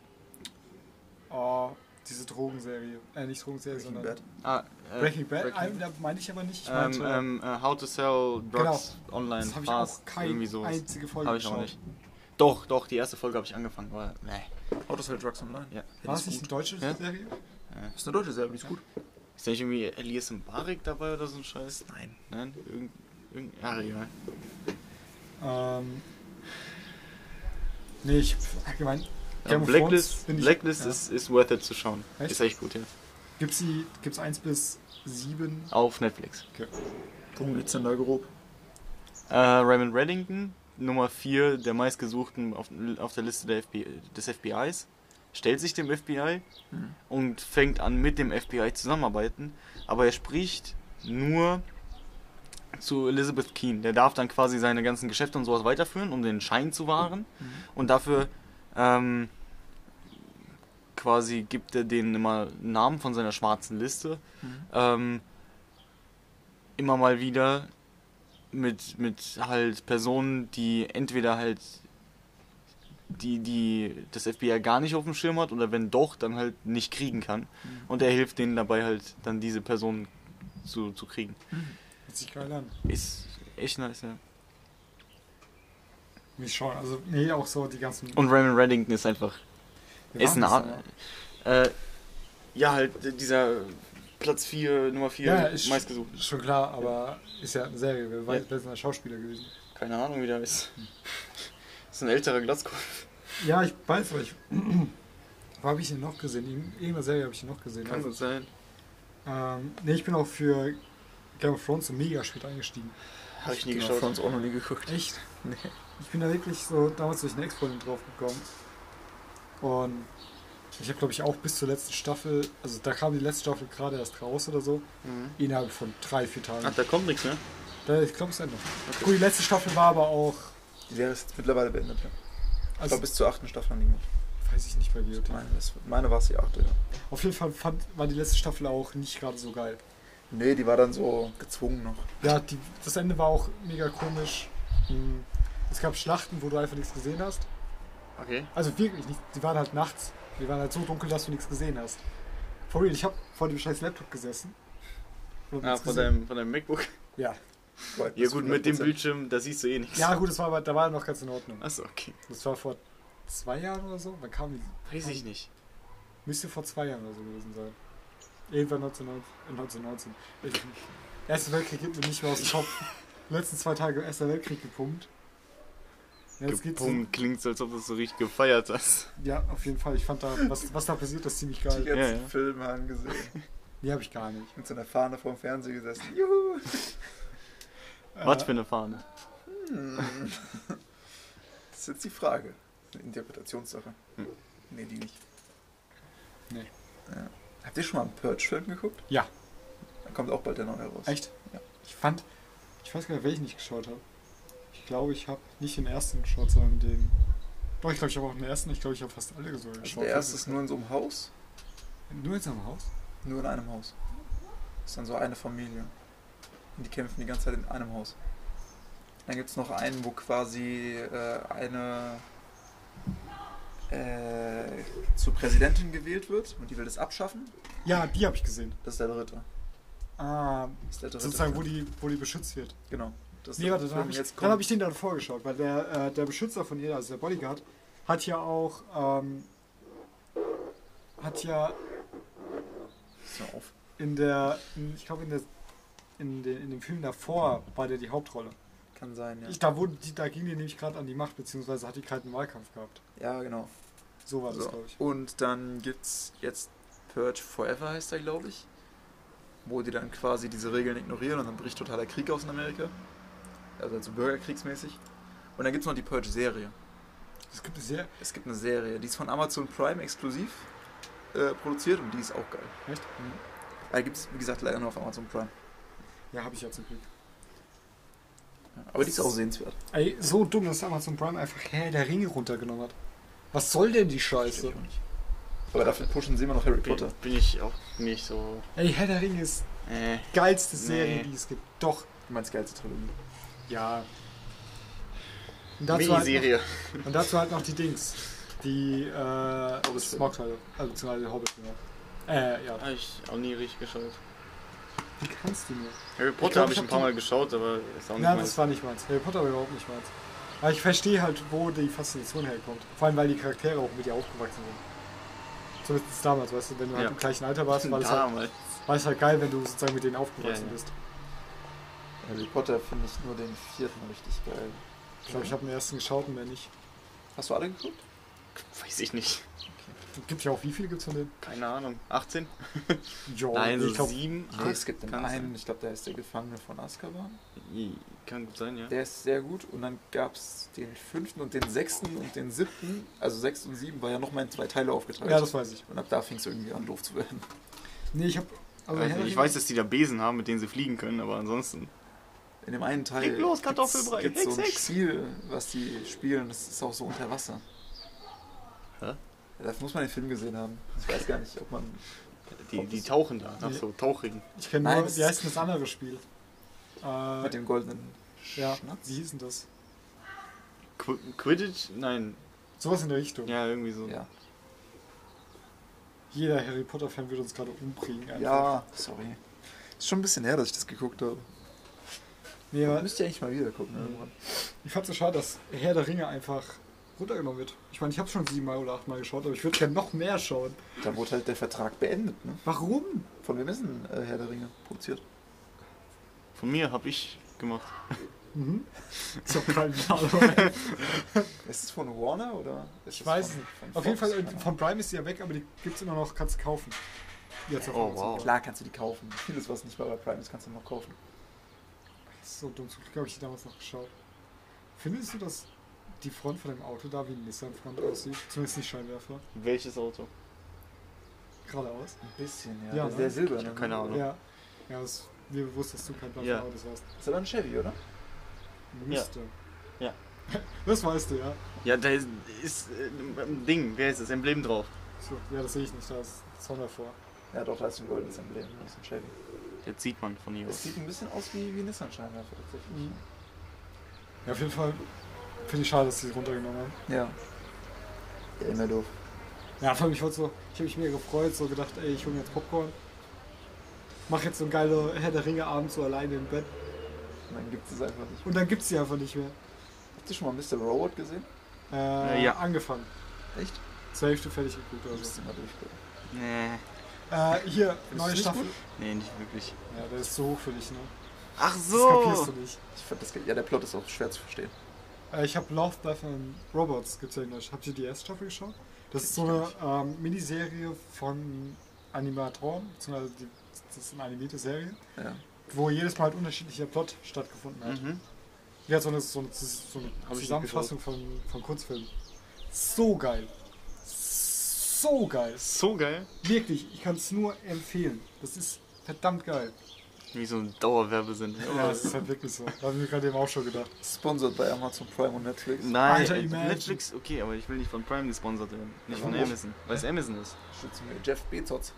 oh, diese Drogenserie, äh, nicht Drogenserie, Breaking sondern Bad. Ah, äh, Breaking Bad, Breaking- ähm, da meine ich aber nicht, ich Ähm, meinte, ähm, äh, How to Sell Drugs Online das habe ich Fast, auch keine irgendwie sowas. einzige Folge Habe ich auch geschaut. nicht. Doch, doch, die erste Folge habe ich angefangen, aber ne. Autosell Drugs Online. Ja. Ja, War die es nicht ist eine gut. deutsche Ja? Serie? Das ist eine deutsche Serie, die ist gut. Ist da nicht irgendwie Elias Mbarek dabei oder so ein Scheiß? Nein. Nein? Irgend, irgend, ja, egal. Ähm, nee, ich allgemein, Ja, Game of Thrones Blacklist, bin ich- Blacklist ja. ist, ist worth it zu schauen. Echt? Ist echt gut, ja. Gibt's die, gibt's eins bis sieben? Auf Netflix. Okay. Worum geht's denn da grob? Äh, Raymond Reddington, Nummer vier der meistgesuchten auf, auf der Liste der F B, des F B Is, stellt sich dem F B I Hm. und fängt an mit dem F B I zusammenarbeiten, aber er spricht nur zu Elizabeth Keen. Der darf dann quasi seine ganzen Geschäfte und sowas weiterführen, um den Schein zu wahren, Mhm. und dafür ähm, quasi gibt er denen immer Namen von seiner schwarzen Liste, Mhm. ähm, immer mal wieder mit, mit halt Personen, die entweder halt die, die das F B I gar nicht auf dem Schirm hat, oder wenn doch, dann halt nicht kriegen kann. Mhm. Und er hilft denen dabei halt dann diese Personen zu, zu kriegen. Hört sich geil an. Ist echt nice, ja. Mich schon, also nee, auch so die ganzen... Und Raymond Reddington ist einfach, Wir ist ein waren Ar das äh, ja halt dieser Platz vier, Nummer vier Ja, ist meistgesucht. ja. Schon klar, aber ist ja eine Serie, wer weiß, Ja. wer ist denn der Schauspieler gewesen? Keine Ahnung, wie der ist. Das ist ein älterer Glatzkopf. Ja, ich weiß, aber ich... Wo habe ich ihn noch gesehen? In irgendeiner Serie habe ich ihn noch gesehen. Kann Also, gut sein. ähm, nee, ich bin auch für Game of Thrones so mega spät eingestiegen. Habe ich nie Game of geschaut. Thrones auch noch nie geguckt. Echt? Nee. Ich bin da wirklich so damals durch eine Ex-Freundin drauf gekommen. Und ich habe, glaube ich, auch bis zur letzten Staffel, also da kam die letzte Staffel gerade erst raus oder so, Mhm. innerhalb von drei, vier Tagen. Ach, da kommt nichts, ne? Da, ich glaube, es endet. Gut, die letzte Staffel war aber auch, Die Serie ist jetzt mittlerweile beendet, ja. Ich also glaube, bis zur achten Staffel haben die gemacht. weiß ich nicht bei dir. Meine, das, meine war es die achte, ja. Auf jeden Fall fand, war die letzte Staffel auch nicht gerade so geil. Nee, die war dann so gezwungen noch. Ja, die, das Ende war auch mega komisch. Hm, Es gab Schlachten, wo du einfach nichts gesehen hast. Okay. Also wirklich nicht. Die waren halt nachts. Die waren halt so dunkel, dass du nichts gesehen hast. For real, ich habe vor dem scheiß Laptop gesessen. Und Ah, nichts von gesehen. deinem, von deinem MacBook? Ja. Weit Ja bis gut, mit dem hundert Prozent. Bildschirm, da siehst du eh nichts. Ja gut, das war, aber- da war noch ganz in Ordnung. Achso, okay. Das war vor zwei Jahren oder so. Wann kam die? Weiß ich nicht. Müsste vor zwei Jahren oder so gewesen sein. Irgendwann neunzehnhundertneunzig. äh, neunzehnhundertneunzehn. Ich, Erster Weltkrieg geht mir nicht mehr aus dem Kopf. Die letzten zwei Tage Erster Weltkrieg gepumpt. Ja, Jetzt geht's Gepumpt klingt so, als ob du es so richtig gefeiert hast. Ja, auf jeden Fall. Ich fand da, was, was da passiert, das ziemlich Die geil. ganzen Ja, ja. Filme angesehen. Die habe ich gar nicht. Mit so einer Fahne vorm Fernseher gesessen. Juhu! Was für eine Fahne. Hm. Das ist jetzt die Frage. Das ist eine Interpretationssache. Hm. Nee, die nicht. Nee. Ja. Habt ihr schon mal einen Purge-Film geguckt? Ja. Da kommt auch bald der neue raus. Echt? Ja. Ich fand, ich weiß gar nicht, welchen ich geschaut habe. Ich glaube, ich habe nicht den ersten geschaut, sondern den. Doch, ich glaube, ich habe auch den ersten. Ich glaube, ich habe fast alle so Also geschaut. der erste ist nur in so einem Haus. Nur in seinem Haus? Nur in einem Haus. Das ist dann so eine Familie. Und die kämpfen die ganze Zeit in einem Haus. Dann gibt es noch einen, wo quasi äh, eine äh, zur Präsidentin gewählt wird und die will das abschaffen. Ja, die habe ich gesehen. Das ist der dritte. Ah, Das ist der dritte sozusagen, wo Film. die, wo die beschützt wird. Genau. Das ist Nee, der warte, dann Film. habe ich, Jetzt dann kommt- hab ich den dann vorgeschaut, weil der, äh, der Beschützer von ihr, also der Bodyguard, hat ja auch, ähm, hat ja Hör auf. in der, in, ich glaube in der, in, den, in dem Film davor war der die Hauptrolle. Kann sein, ja. Ich, da, wurde die, da ging die nämlich gerade an die Macht, beziehungsweise hat die gerade einen Wahlkampf gehabt. Ja, genau. So war das, So. glaube ich. Und dann gibt's jetzt Purge Forever, heißt der, glaube ich. Wo die dann quasi diese Regeln ignorieren und dann bricht totaler Krieg aus in Amerika. also so bürgerkriegsmäßig. Und dann gibt es noch die Purge-Serie. Es gibt eine Serie. Es gibt eine Serie, die ist von Amazon Prime exklusiv äh, produziert und die ist auch geil. Echt? Mhm. Aber gibt es, wie gesagt, leider nur auf Amazon Prime. Ja, habe ich ja zum Glück. Ja, aber die ist auch sehenswert. Ey, so dumm, dass Amazon Prime einfach Herr der Ringe runtergenommen hat. Was soll denn die Scheiße? Aber dafür pushen sie immer noch Harry Bin, Potter. bin ich auch nicht so. Ey, Herr der Ringe ist Äh, die geilste Serie, Nee. die es gibt. Doch. Du meinst geilste Trilogie. Ja. Und dazu, halt Miniserie. noch, und dazu halt noch die Dings. Die, äh, Smogteile. Also beziehungsweise Hobbit, genau. Äh, ja. Habe ich auch nie richtig geschaut. Wie kannst du nur? Harry Ich Potter glaub, habe ich ich ein hab paar die- Mal geschaut, aber ist auch nicht Ja, meins. das war nicht meins. Harry Potter war überhaupt nicht meins. Aber ich verstehe halt, wo die Faszination herkommt. Vor allem, weil die Charaktere auch mit dir aufgewachsen sind. Zumindest damals, weißt du, wenn du halt Ja. im gleichen Alter warst, war es halt, Damals. war es halt geil, wenn du sozusagen mit denen aufgewachsen Ja, ja. bist. Harry Potter finde ich nur den vierten richtig geil. Ich glaube, ich habe den ersten geschaut und mehr nicht. Hast du alle geguckt? Weiß ich nicht. Gibt ja auch, wie viele gibt es von denen? Keine Ahnung. achtzehn? Jo, Nein, so ich glaub, sieben? Nee, es gibt den Kann einen, sein. ich glaube, der ist der Gefangene von Azkaban. Kann gut sein, ja. Der ist sehr gut. Und dann gab es den fünften und den sechsten und den siebten. Also sechs und sieben war ja nochmal in zwei Teile aufgeteilt. Ja, das weiß ich. Und ab da fing es irgendwie an, doof zu werden. Nee, ich habe. Also, Also Herr der ich Ringe- weiß, dass die da Besen haben, mit denen sie fliegen können, aber ansonsten. In dem einen Teil Leg los, Kartoffelbrei, gibt es so Hex, ein Hex. Spiel, was die spielen, das ist auch so unter Wasser. Hä? Ja, dafür muss man den Film gesehen haben. Ich weiß gar nicht, ob man... Die, die tauchen da, nach so Tauchringen. Ich kenne Nein, nur, das wie heißt denn das andere Spiel? Äh, Mit dem goldenen ja, Schnatz? wie hieß denn das? Qu Quidditch? Nein. Sowas in der Richtung. Ja, irgendwie so. Ja. Jeder Harry Potter-Fan wird uns gerade umbringen. Einfach. Ja, sorry. Ist schon ein bisschen her, dass ich das geguckt habe. Nee, aber Müsst ihr eigentlich mal wieder gucken. Irgendwann. ich fand es so schade, dass Herr der Ringe einfach runtergenommen wird. Ich meine, ich habe schon siebenmal oder achtmal geschaut, aber ich würde gerne noch mehr schauen. Da wurde halt der Vertrag beendet, ne? Warum? Von wem ist denn äh, Herr der Ringe produziert? Von mir habe ich gemacht. Mhm. Ich habe keine Ahnung. Ist es von Warner oder? Ist Ich es weiß von, nicht. von Auf jeden Fox? Fall, äh, Keine von Prime ist sie ja weg, aber die gibt es immer noch, kannst du kaufen. Jetzt auf Oh, Amazon. wow. Ahnung. Klar kannst du die kaufen. Vieles, was nicht bei Prime ist, kannst du noch kaufen. Das ist so dumm, zum Glück habe ich die damals noch geschaut. Findest du, dass die Front von dem Auto da wie ein Nissan-Front aussieht? Zumindest nicht Scheinwerfer. Welches Auto? Geradeaus. Ein bisschen, ja. Ja, der, ne? der Silber, Ich ne? hab keine Ahnung. Ja. Ja, es ist mir bewusst, dass du kein Plan Ja. von Autos hast. Ist aber ein Chevy, oder? Müsste. Ja. Das weißt du, ja. Ja, da ist, ist äh, ein Ding, wer ist das? Emblem drauf. So, ja, das sehe ich nicht, da ist Sonne davor. Ja, doch, da ist ein goldenes Emblem. Das ist ein Chevy. Jetzt sieht man von hier Es aus. sieht ein bisschen aus wie, wie Nissan-Scheinwerfer tatsächlich. Ja, auf jeden Fall finde ich schade, dass sie es runtergenommen haben. Ja. Ja, immer doof. Ja, vor allem, ich wollte so, ich habe mich mega gefreut, so gedacht, ey, ich hole mir jetzt Popcorn. Mach jetzt so ein geiler Herr der Ringe Abend so alleine im Bett. Und dann gibt es einfach nicht. Und dann gibt's sie einfach nicht mehr. Habt ihr schon mal Mister Robot gesehen? Äh, ja. Angefangen. Echt? Zur Hälfte fertig geguckt oder Müsst so. ihr mal durchgucken. Nee. Äh, hier, du neue nicht Staffel. gut? Nee, nicht wirklich. Ja, der ist zu hoch für dich, ne? Ach Das so! kapierst du nicht. Ich fand das, ge- ja, der Plot ist auch schwer zu verstehen. Äh, ich habe Love, Death and Robots gibt's ja in Englisch. Habt ihr die erste Staffel geschaut? Das ist so Ich eine ähm, Miniserie von Animatoren, beziehungsweise die, das ist eine animierte Serie, Ja. wo jedes Mal halt unterschiedlicher Plot stattgefunden hat. Mhm. Die hat so eine, so eine, so eine Hab ich Zusammenfassung von, von Kurzfilmen. So geil. So geil. So geil. Wirklich, ich kann es nur empfehlen. Das ist verdammt geil. Wie so ein Dauerwerbesender. Ja, das ist halt wirklich so. Da habe ich mir gerade eben auch schon gedacht. Sponsored bei Amazon Prime und Netflix. Nein, Alter, imagine. Netflix, okay, aber ich will nicht von Prime gesponsert werden. Nicht von Warum? Amazon. Weil es Amazon ist. Schützen wir Jeff Bezos.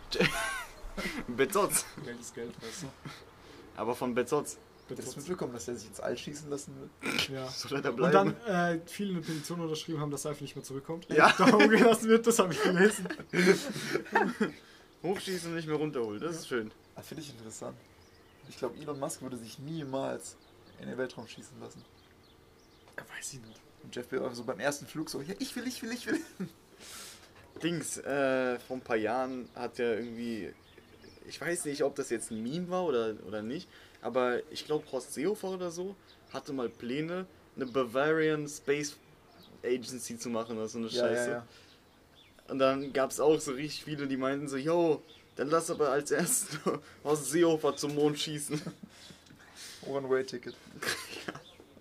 Bezos. Geld ist Geld, weißt du. Aber von Bezos. Habt ihr das mitbekommen, dass er sich ins All schießen lassen wird? Ja. Soll er da Und bleiben? dann äh, viele eine Petition unterschrieben haben, dass er einfach nicht mehr zurückkommt. Ja. Da umgelassen wird, das habe ich gelesen. Hochschießen und nicht mehr runterholen, das ist schön. Ah, finde ich interessant. Ich glaube, Elon Musk würde sich niemals in den Weltraum schießen lassen. Ja, weiß ich nicht. Und Jeff Bezos so beim ersten Flug so, ja, ich will, ich will, ich will. Dings, äh, vor ein paar Jahren hat er irgendwie, ich weiß nicht, ob das jetzt ein Meme war oder, oder nicht, aber ich glaube Horst Seehofer oder so hatte mal Pläne, eine Bavarian Space Agency zu machen oder so eine Ja, Scheiße. ja, ja. Und dann gab es auch so richtig viele, die meinten so, yo, dann lass aber als erstes Horst Seehofer zum Mond schießen. One-Way-Ticket.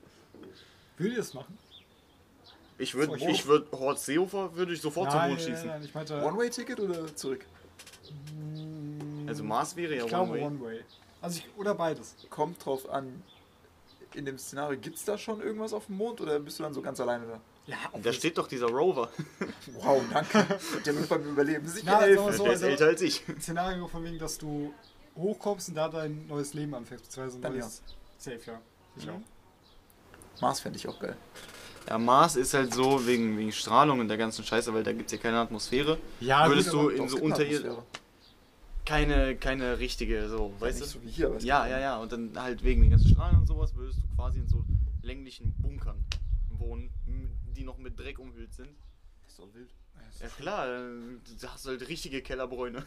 Würdet ihr das machen? Ich würde, So, ich würde, Horst Seehofer würde ich sofort zum Nein, Mond nein, schießen. nein, ich meinte... One-Way-Ticket oder zurück? Also Mars wäre ja Ich glaube One-Way. One-Way. Also ich, oder beides. Kommt drauf an, in dem Szenario, gibt es da schon irgendwas auf dem Mond oder bist du dann so ganz alleine da? Ja, Da steht doch dieser Rover. Wow, danke. Der wird beim Überleben sicher Na, helfen. also- Der ist also- älter als ich. ein Szenario von wegen, dass du hochkommst und da dein neues Leben anfängst, beziehungsweise ein Dann neues Safe, ja. Ich auch. Mars fände ich auch geil. Ja, Mars ist halt so wegen, wegen Strahlung und der ganzen Scheiße, weil da gibt es ja keine Atmosphäre. Ja, Würdest gut, du aber in Doch, so es gibt eine unter Atmosphäre. keine, keine richtige, so, weißt Nicht du? so wie hier, aber es Ja, gibt ja, eine. ja. Und dann halt wegen den ganzen Strahlen und sowas würdest du quasi in so länglichen Bunkern wohnen, m- die noch mit Dreck umhüllt sind. Das ist doch wild. Ja klar, äh, da hast du halt richtige Kellerbräune.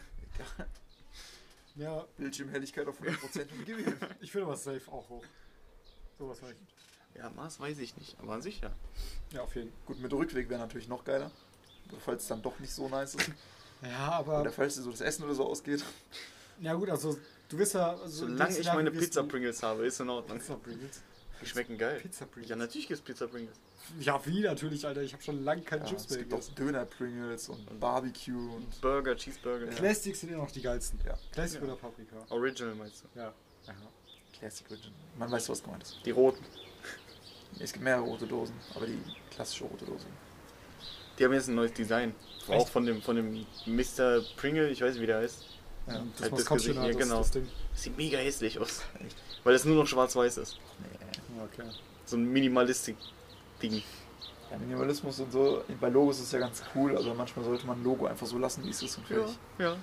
Ja, Bildschirmhelligkeit auf hundert Prozent und gib ihm. ich würde was safe auch hoch. Sowas vielleicht. Ja, Mars weiß ich nicht, aber an sich ja. Ja, auf jeden Fall. Gut, mit Rückweg wäre natürlich noch geiler. Falls es dann doch nicht so nice ist. Ja, aber. Oder falls dir so das Essen oder so ausgeht. Ja, gut, also, du wirst ja. Also, Solange ich meine Pizza Pringles. Pringles habe, ist in Ordnung. Pizza Pringles. Die schmecken geil. Pizza Pringles. Ja, natürlich gibt's Pizza Pringles. Ja, wie natürlich, Alter. Ich habe schon lange keine Ja, Chips es mehr gibt auch gegessen. Döner-Pringles und Barbecue und Burger, Cheeseburger. Ja. Classics sind ja noch die geilsten. Ja. Classic Ja. oder Paprika. Original meinst du? Ja. Aha. Classic Original. Man weiß, was gemeint ist. Die roten. Es gibt mehrere rote Dosen, aber die klassische rote Dose. Die haben jetzt ein neues Design. Auch von dem, von dem Mister Pringle, ich weiß nicht, wie der heißt. Ja. Das Halt das Maskottchen, Gesicht, ja, das, genau. das Ding. Sieht mega hässlich aus. Echt? Weil es nur noch schwarz-weiß ist. Nee. Ja, okay. So ein Minimalistik-Ding. Ja, Minimalismus und so, bei Logos ist ja ganz cool, aber manchmal sollte man ein Logo einfach so lassen, wie es ist und fertig. ja.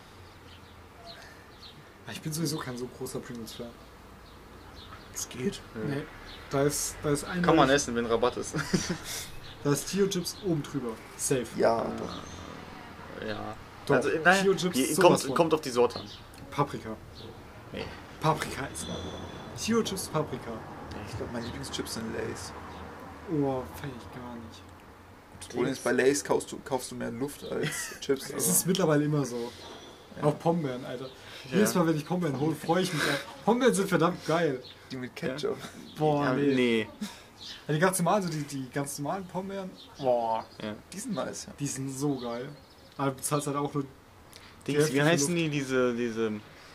Ich bin sowieso kein so großer Pringles-Fan. Es geht. Nee. Da ist, da ist ein. Kann man essen, wenn Rabatt ist. Da ist Tio-Chips oben drüber. Safe. Ja, doch. Ja. Doch, Also, naja, Tio-Chips die- sowas kommt, von. kommt auf die Sorte an. Paprika. Nee. Paprika ist. Tio-Chips Paprika. Ich glaube, meine Lieblingschips sind Lays. Oh, feier ich gar nicht. Das Problem ist, bei Lays kaufst du, kaufst du mehr Luft als Chips. Es Also, ist mittlerweile immer so. ja. Auch Pombeeren, Alter. Ja. Jedes Mal, wenn ich Pombeeren hole, freue ich mich. Alter. Pombeeren sind verdammt geil. Die mit Ketchup. Boah, Ja, nee. nee. Ja, die ganz normalen, so die, die ganz normalen Pombeeren, boah, Ja. Die sind nice, ja. die sind so geil. Aber du bezahlst halt auch nur. Dings, wie Hälfte heißen Luft. die, diese, diese...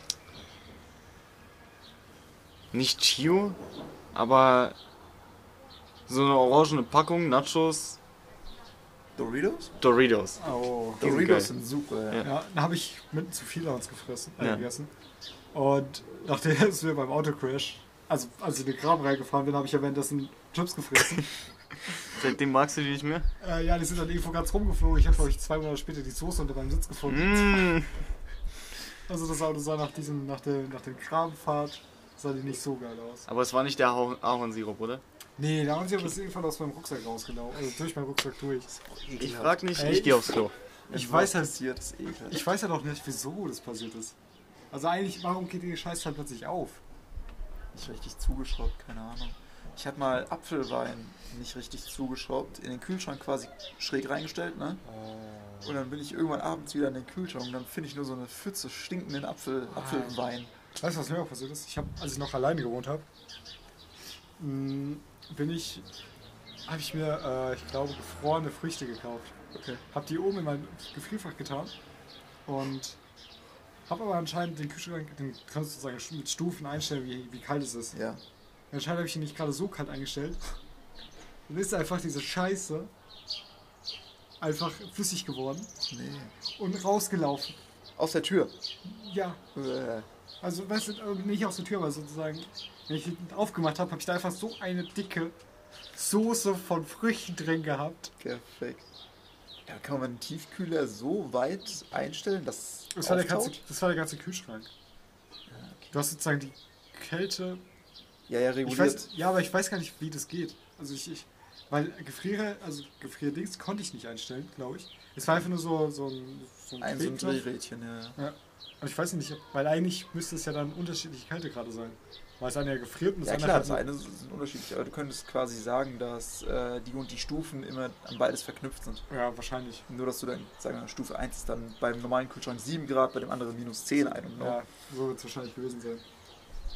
Nicht Chio, aber so eine orangene Packung, Nachos, Doritos? Doritos. Oh. Die sind geil. Doritos sind super, ja. Ja. Ja, dann habe ich mitten zu viel davon gefressen, äh, Ja. gegessen. Und nachdem es mir beim Autocrash, also als ich in den Graben reingefahren bin, habe ich ja währenddessen Chips gefressen. Seitdem magst du die nicht mehr? äh, ja, die sind dann irgendwo ganz rumgeflogen. Ich habe, glaube ich, zwei Monate später die Soße unter meinem Sitz gefunden. Mmh. Also das Auto sah nach diesem, nach der, nach dem Grabenfahrt, sah die nicht so geil aus. Aber es war nicht der Ahorn- Ahornsirup, oder? Nee, da haben sie aber das irgendwann aus meinem Rucksack rausgelaufen. Also durch meinen Rucksack durch. Ich frag nicht, Ey, ich gehe aufs Klo. Ich weiß halt, passiert, ist ekelhaft. ich weiß halt auch nicht, wieso das passiert ist. Also eigentlich, warum geht die Scheiße halt plötzlich auf? Nicht richtig zugeschraubt, keine Ahnung. Ich hatte mal Apfelwein nicht richtig zugeschraubt, in den Kühlschrank quasi schräg reingestellt, ne? Und dann bin ich irgendwann abends wieder in den Kühlschrank und dann finde ich nur so eine Pfütze stinkenden Apfel, Apfelwein. Weißt du, was mir auch passiert ist? Ich habe, als ich noch alleine gewohnt habe, bin ich, habe ich mir, äh, ich glaube, gefrorene Früchte gekauft. Okay. Habe die oben in mein Gefrierfach getan und habe aber anscheinend den Kühlschrank, den kannst du sozusagen mit Stufen einstellen, wie, wie kalt es ist. Ja. Anscheinend habe ich ihn nicht gerade so kalt eingestellt. Dann ist einfach diese Scheiße einfach flüssig geworden Nee. und rausgelaufen. Aus der Tür. Ja, Äh, also weißt du, nicht aus der Tür, aber sozusagen, wenn ich ihn aufgemacht habe, habe ich da einfach so eine dicke Soße von Früchten drin gehabt. Perfekt. Ja, kann man den Tiefkühler so weit einstellen, dass Das war, der auftaut? ganze, das war der ganze Kühlschrank. Du hast sozusagen die Kälte. Ja, ja, Ich reguliert. weiß, ja, aber ich weiß gar nicht, wie das geht. Also ich, ich weil Gefriere, also Gefrierdings konnte ich nicht einstellen, glaube ich. Es war einfach nur so, so ein, so ein, Ein so ein Drehknopf. Drehrädchen, ja. Ja. Und ich weiß nicht, weil eigentlich müsste es ja dann unterschiedliche Kältegrade sein. Weil es eine ja gefriert und das Ja andere klar, halt das eine sind unterschiedlich, aber du könntest quasi sagen, dass äh, die und die Stufen immer an beides verknüpft sind. ja, wahrscheinlich. Nur, dass du dann, sagen wir, Stufe eins ist dann beim normalen Kühlschrank sieben Grad, bei dem anderen minus zehn ein und Ja, so wird es wahrscheinlich gewesen sein.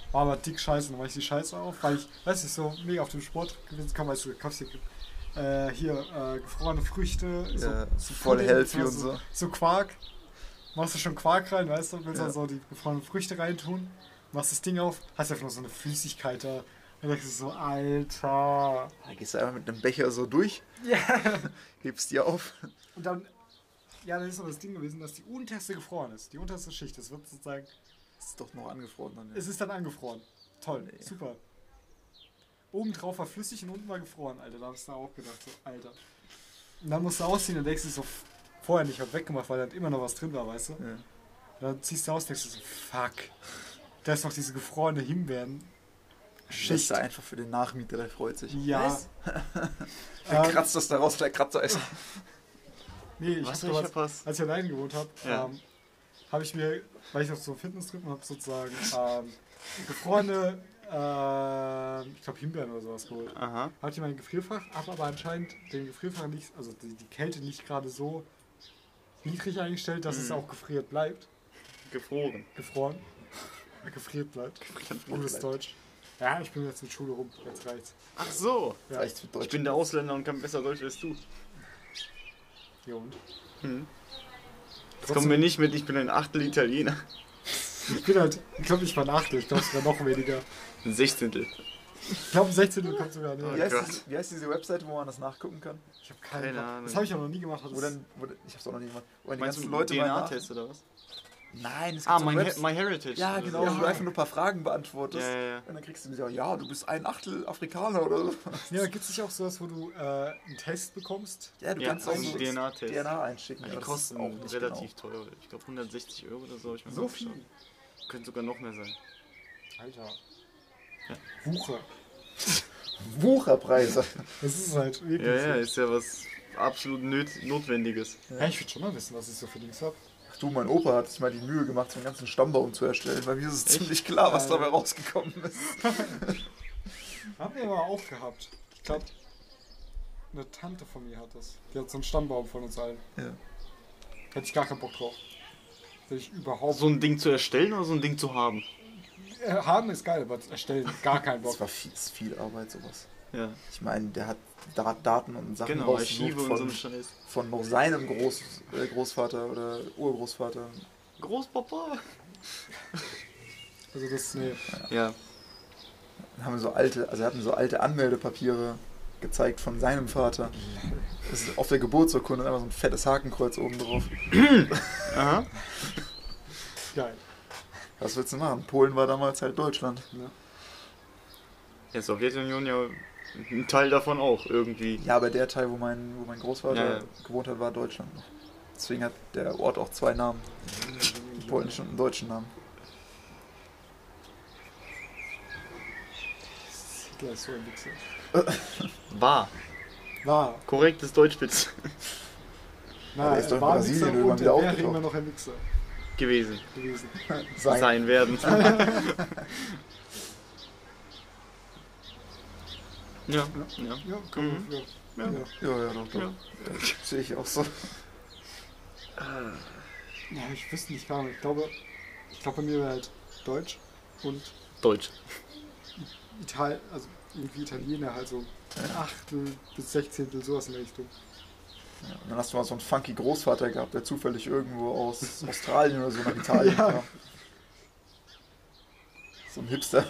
war aber dick scheiße, dann mach ich die Scheiße auf, weil ich, weiß nicht, so mega auf dem Sport gewesen kann, weißt du, kaufst hier, äh, hier äh, gefrorene Früchte, so, Ja, so voll Pudding, healthy und so. so. So Quark, machst du schon Quark rein, weißt du, willst Ja. dann so die gefrorenen Früchte reintun, machst das Ding auf, hast einfach nur so eine Flüssigkeit da, und denkst du so, Alter. Da gehst du einfach mit einem Becher so durch, Ja. hebst die auf. Und dann, ja, dann ist aber das Ding gewesen, dass die unterste gefroren ist, die unterste Schicht, das wird sozusagen, Das ist doch noch angefroren dann. Ja. es ist dann angefroren. Toll, Nee. super. Oben drauf war flüssig und unten war gefroren, Alter. Da hast du auch gedacht, so, Alter. Und dann musst du ausziehen und denkst du so, vorher nicht hab weggemacht, weil da immer noch was drin war, weißt du? Ja. Und dann ziehst du aus und denkst du so, fuck. Da ist noch diese gefrorene Himbeeren. Schicht. Schicht. Einfach für den Nachmieter, der freut sich. Ja. Was? Ähm, Der kratzt das da raus, der Kratzer ist. Nee, ich Was hab hab ich damals, verpasst? als ich alleine gewohnt habe, Ja. ähm, habe ich mir, weil ich noch so Fitness-Trip habe, sozusagen ähm, gefrorene, äh, ich glaube Himbeeren oder sowas geholt. Aha. Hatte ich mein Gefrierfach, habe aber anscheinend den Gefrierfach nicht, also die, die Kälte nicht gerade so niedrig eingestellt, dass es Mhm. auch gefriert bleibt. Gefroren. Gefroren. Gefriert bleibt. Gutes Deutsch. Ja, ich bin jetzt mit Schule rum, jetzt reicht's. Ach so. Ja, Reicht für Ich Deutsch. bin der Ausländer und kann besser Deutsch als du. ja und? Hm. Jetzt kommen wir nicht mit, ich bin ein Achtel Italiener. Ich bin halt, ich glaube, ich war ein Achtel, ich glaube sogar noch weniger. Ein Sechzehntel. Ich glaube, ein Sechzehntel kommt sogar Wie näher. heißt, Gott. diese, wie heißt diese Webseite, wo man das nachgucken kann? Ich habe keine, Keine Ahnung. Ahnung. Das habe ich auch noch nie gemacht. Wo Das dann, wo, ich hab's auch noch nie gemacht. Wo dann die Meinst du ganzen Leute Leute mal nach... D N A-Test oder was? Nein, es gibt Ah, so my, Webs- He- my Heritage. Ja, oder genau, so. wo du einfach nur ein paar Fragen beantwortest. Ja, ja, ja. Und dann kriegst du wieder, ja, du bist ein Achtel Afrikaner oder so. ja, gibt es nicht auch sowas, wo du äh, einen Test bekommst? Ja, du Ja, kannst auch also so D N A-Test. D N A einschicken. Die aber das kosten ist auch nicht relativ teuer. Ich glaube hundertsechzig Euro oder so. hab Ich mir So mal viel? angeschaut. Könnte sogar noch mehr sein. Alter. Ja. Wucher. Genau. Wucherpreise. Das ist halt wirklich Ja, ja, so. ist ja was absolut nöt Notwendiges. Ja, ich würde schon mal wissen, was ich so für Dings habe. Ach du, mein Opa hat sich mal die Mühe gemacht, so einen ganzen Stammbaum zu erstellen. Bei mir ist es ziemlich klar, was Äh. dabei rausgekommen ist. Haben wir aber auch gehabt. Ich glaube, eine Tante von mir hat das. Die hat so einen Stammbaum von uns allen. Ja. Hätte ich gar keinen Bock drauf. Hätte ich überhaupt. So ein Ding zu erstellen oder so ein Ding zu haben? Äh, haben ist geil, aber erstellen gar keinen Bock. Das war viel, ist viel Arbeit, sowas. Ja, Ich meine, der hat da Daten und Sachen genau, rausgesucht Archive und so von, ein Scheiß. von noch seinem Groß, äh, Großvater oder Urgroßvater. Großpapa? Also das, nee. Ja, Dann haben wir so alte, also er hat mir so alte Anmeldepapiere gezeigt von seinem Vater. Das ist auf der Geburtsurkunde einfach so ein fettes Hakenkreuz oben drauf. aha. Geil. Was willst du machen? Polen war damals halt Deutschland. Ne? Ja, Sowjetunion ja ein Teil davon auch irgendwie. Ja, aber der Teil, wo mein, wo mein Großvater Ja, ja. gewohnt hat, war Deutschland noch. Deswegen hat der Ort auch zwei Namen. Einen polnischen und einen deutschen Namen. Hitler ist so ein Wichser. War. War. Korrektes Deutschwitz Nein, der ist doch in war ein Brasilien Wichser irgendwann und wieder er wäre aufgetaucht. immer noch ein Wichser gewesen. gewesen. Sein. Sein werden. ja, ja. Ja, komm, Mhm. ja. Ja. Ja. Ja, ja, doch, doch. Ja. Sehe ich auch so. Ja, ich wüsste nicht, keine Ahnung. Ich glaube, ich glaube, bei mir wäre halt Deutsch und Deutsch. Italien, also irgendwie Italiener, halt so ein Achtel bis Sechzehntel, sowas in der Richtung. Ja, und dann hast du mal so einen funky Großvater gehabt, der zufällig irgendwo aus Australien oder so nach Italien Ja. kam. So ein Hipster.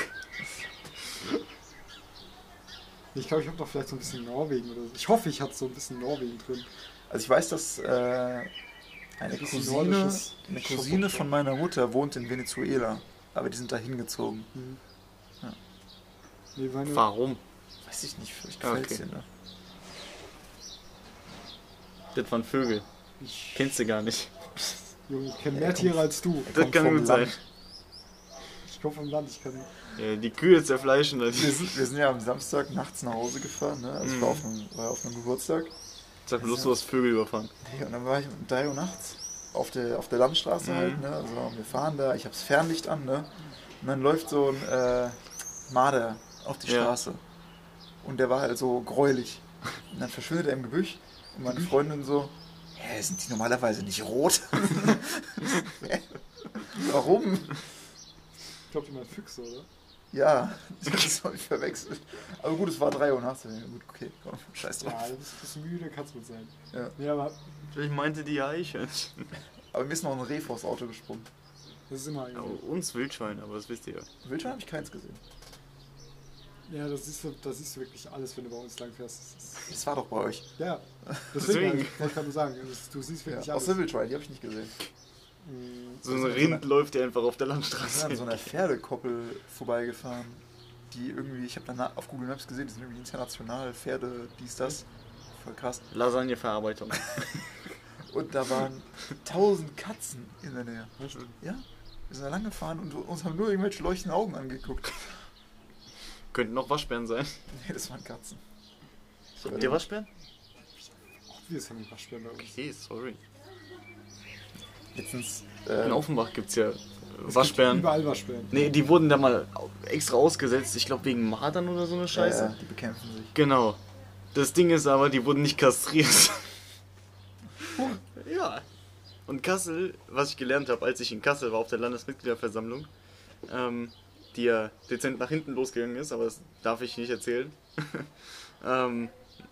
Ich glaube, ich habe doch vielleicht so ein bisschen Norwegen oder so. Ich hoffe, ich hatte so ein bisschen Norwegen drin. Also ich weiß, dass äh, eine bisschen Cousine, nordisches eine Cousine Schokobrot. von meiner Mutter wohnt in Venezuela. Aber die sind da hingezogen. Hm. Ja. Nee, meine, Warum? Weiß ich nicht, vielleicht Ah, gefällt okay. dir, ne? Das waren Vögel. ich, Kennst du gar nicht. Junge, ich kenne mehr Tiere als du. Das kommt kann vom gut sein. Land. Ich komme vom Land, ich kann. Ja, die Kühe zerfleischen Wir das. sind, wir sind ja am Samstag nachts nach Hause gefahren, ne? Also ich war Mhm. auf einem, war auf einem Geburtstag. Sag bloß, du hast Vögel überfahren. Nee, und dann war ich um drei Uhr nachts auf der, auf der Landstraße Mhm. halt, ne? Also wir fahren da, ich hab's Fernlicht an, ne? Und dann läuft so ein äh, Marder auf die Ja. Straße. Und der war halt so gräulich. Und dann verschwindet er im Gebüsch. Und meine Freundin so, hä, sind die normalerweise nicht rot? Hä? Warum? Ich glaube, die meinen Füchse, oder? Ja, das habe ich verwechselt. Aber gut, es war drei Uhr nachts. Gut, okay, komm, scheiß drauf. Ja, du bist ein bisschen müde, kannst mit sein. Ja. Nee, aber Ich meinte die Eichhörnchen. Aber mir ist noch ein Reh vors Auto gesprungen. das ist immer Ja, irgendwie. uns Wildschwein, aber das wisst ihr ja. Wildschwein habe ich keins gesehen. Ja, das siehst, du, das siehst du wirklich alles, wenn du bei uns lang fährst. Das ist, Das war doch bei euch. ja, deswegen, Deswegen. also, wollte ich gerade nur sagen, das, du siehst wirklich Ja, alles. außer Wildschwein, die habe ich nicht gesehen. Mm, So ein Das ist Rind so läuft ja einfach auf der Wir Landstraße. sind an so einer Pferdekoppel vorbeigefahren, die irgendwie, ich habe dann auf Google Maps gesehen, die sind irgendwie international, Pferde, dies, das. Voll krass. Lasagneverarbeitung. Und da waren tausend Katzen in der Nähe. weißt du, Ja, wir sind da lang gefahren und uns haben nur irgendwelche leuchtenden Augen angeguckt. Könnten noch Waschbären sein. Nee, das waren Katzen. Habt ihr Waschbären? wir haben die Waschbären bei uns. Okay, sorry. Letztens, In äh, Offenbach gibt's ja Es gibt Waschbären. Überall Waschbären. Nee, die wurden da mal extra ausgesetzt. Ich glaube wegen Martern oder so eine Scheiße. äh, die bekämpfen sich. Genau. Das Ding ist aber, die wurden nicht kastriert. Ja. Und Kassel, was ich gelernt habe, als ich in Kassel war auf der Landesmitgliederversammlung, ähm, die ja dezent nach hinten losgegangen ist, aber das darf ich nicht erzählen. ähm,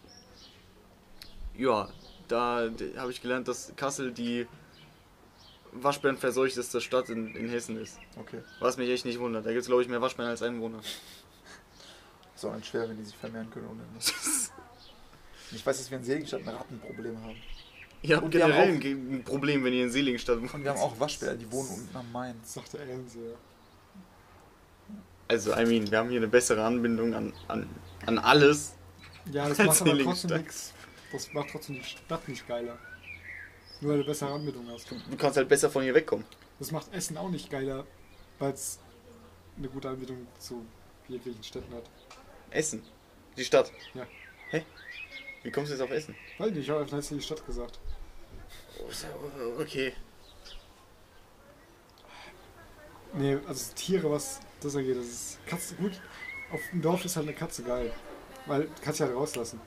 ja, da habe ich gelernt, dass Kassel die waschbärenverseuchteste Stadt in, in Hessen ist. Okay. Was mich echt nicht wundert. Da gibt es, glaube ich, mehr Waschbären als Einwohner. Ist auch nicht schwer, wenn die sich vermehren können ohne Ende. Ich weiß, dass wir in Seligenstadt ein Rattenproblem haben. Ihr habt Und wir haben generell auch- ein Ge- ein Problem, wenn ihr in Seligenstadt wohnt. Und wir haben auch Waschbären, die wohnen unten am Main. Das sagt der Ellense, ja. Also, I mean, wir haben hier eine bessere Anbindung an, an, an alles. Ja, das Als macht aber trotzdem Seligenstadt. nichts. Das macht trotzdem die Stadt nicht geiler. Nur weil du bessere Anbindung hast. Du kannst halt besser von hier wegkommen. Das macht Essen auch nicht geiler, weil es eine gute Anbindung zu jeglichen Städten hat. Essen. Die Stadt. Ja. Hä? Wie kommst du jetzt auf Essen? Weil nicht, ich habe einfach jetzt die Stadt gesagt. Okay. Nee, also Tiere, was das angeht, das ist Katze gut. Auf dem Dorf ist halt eine Katze geil. Weil du kannst sie halt rauslassen.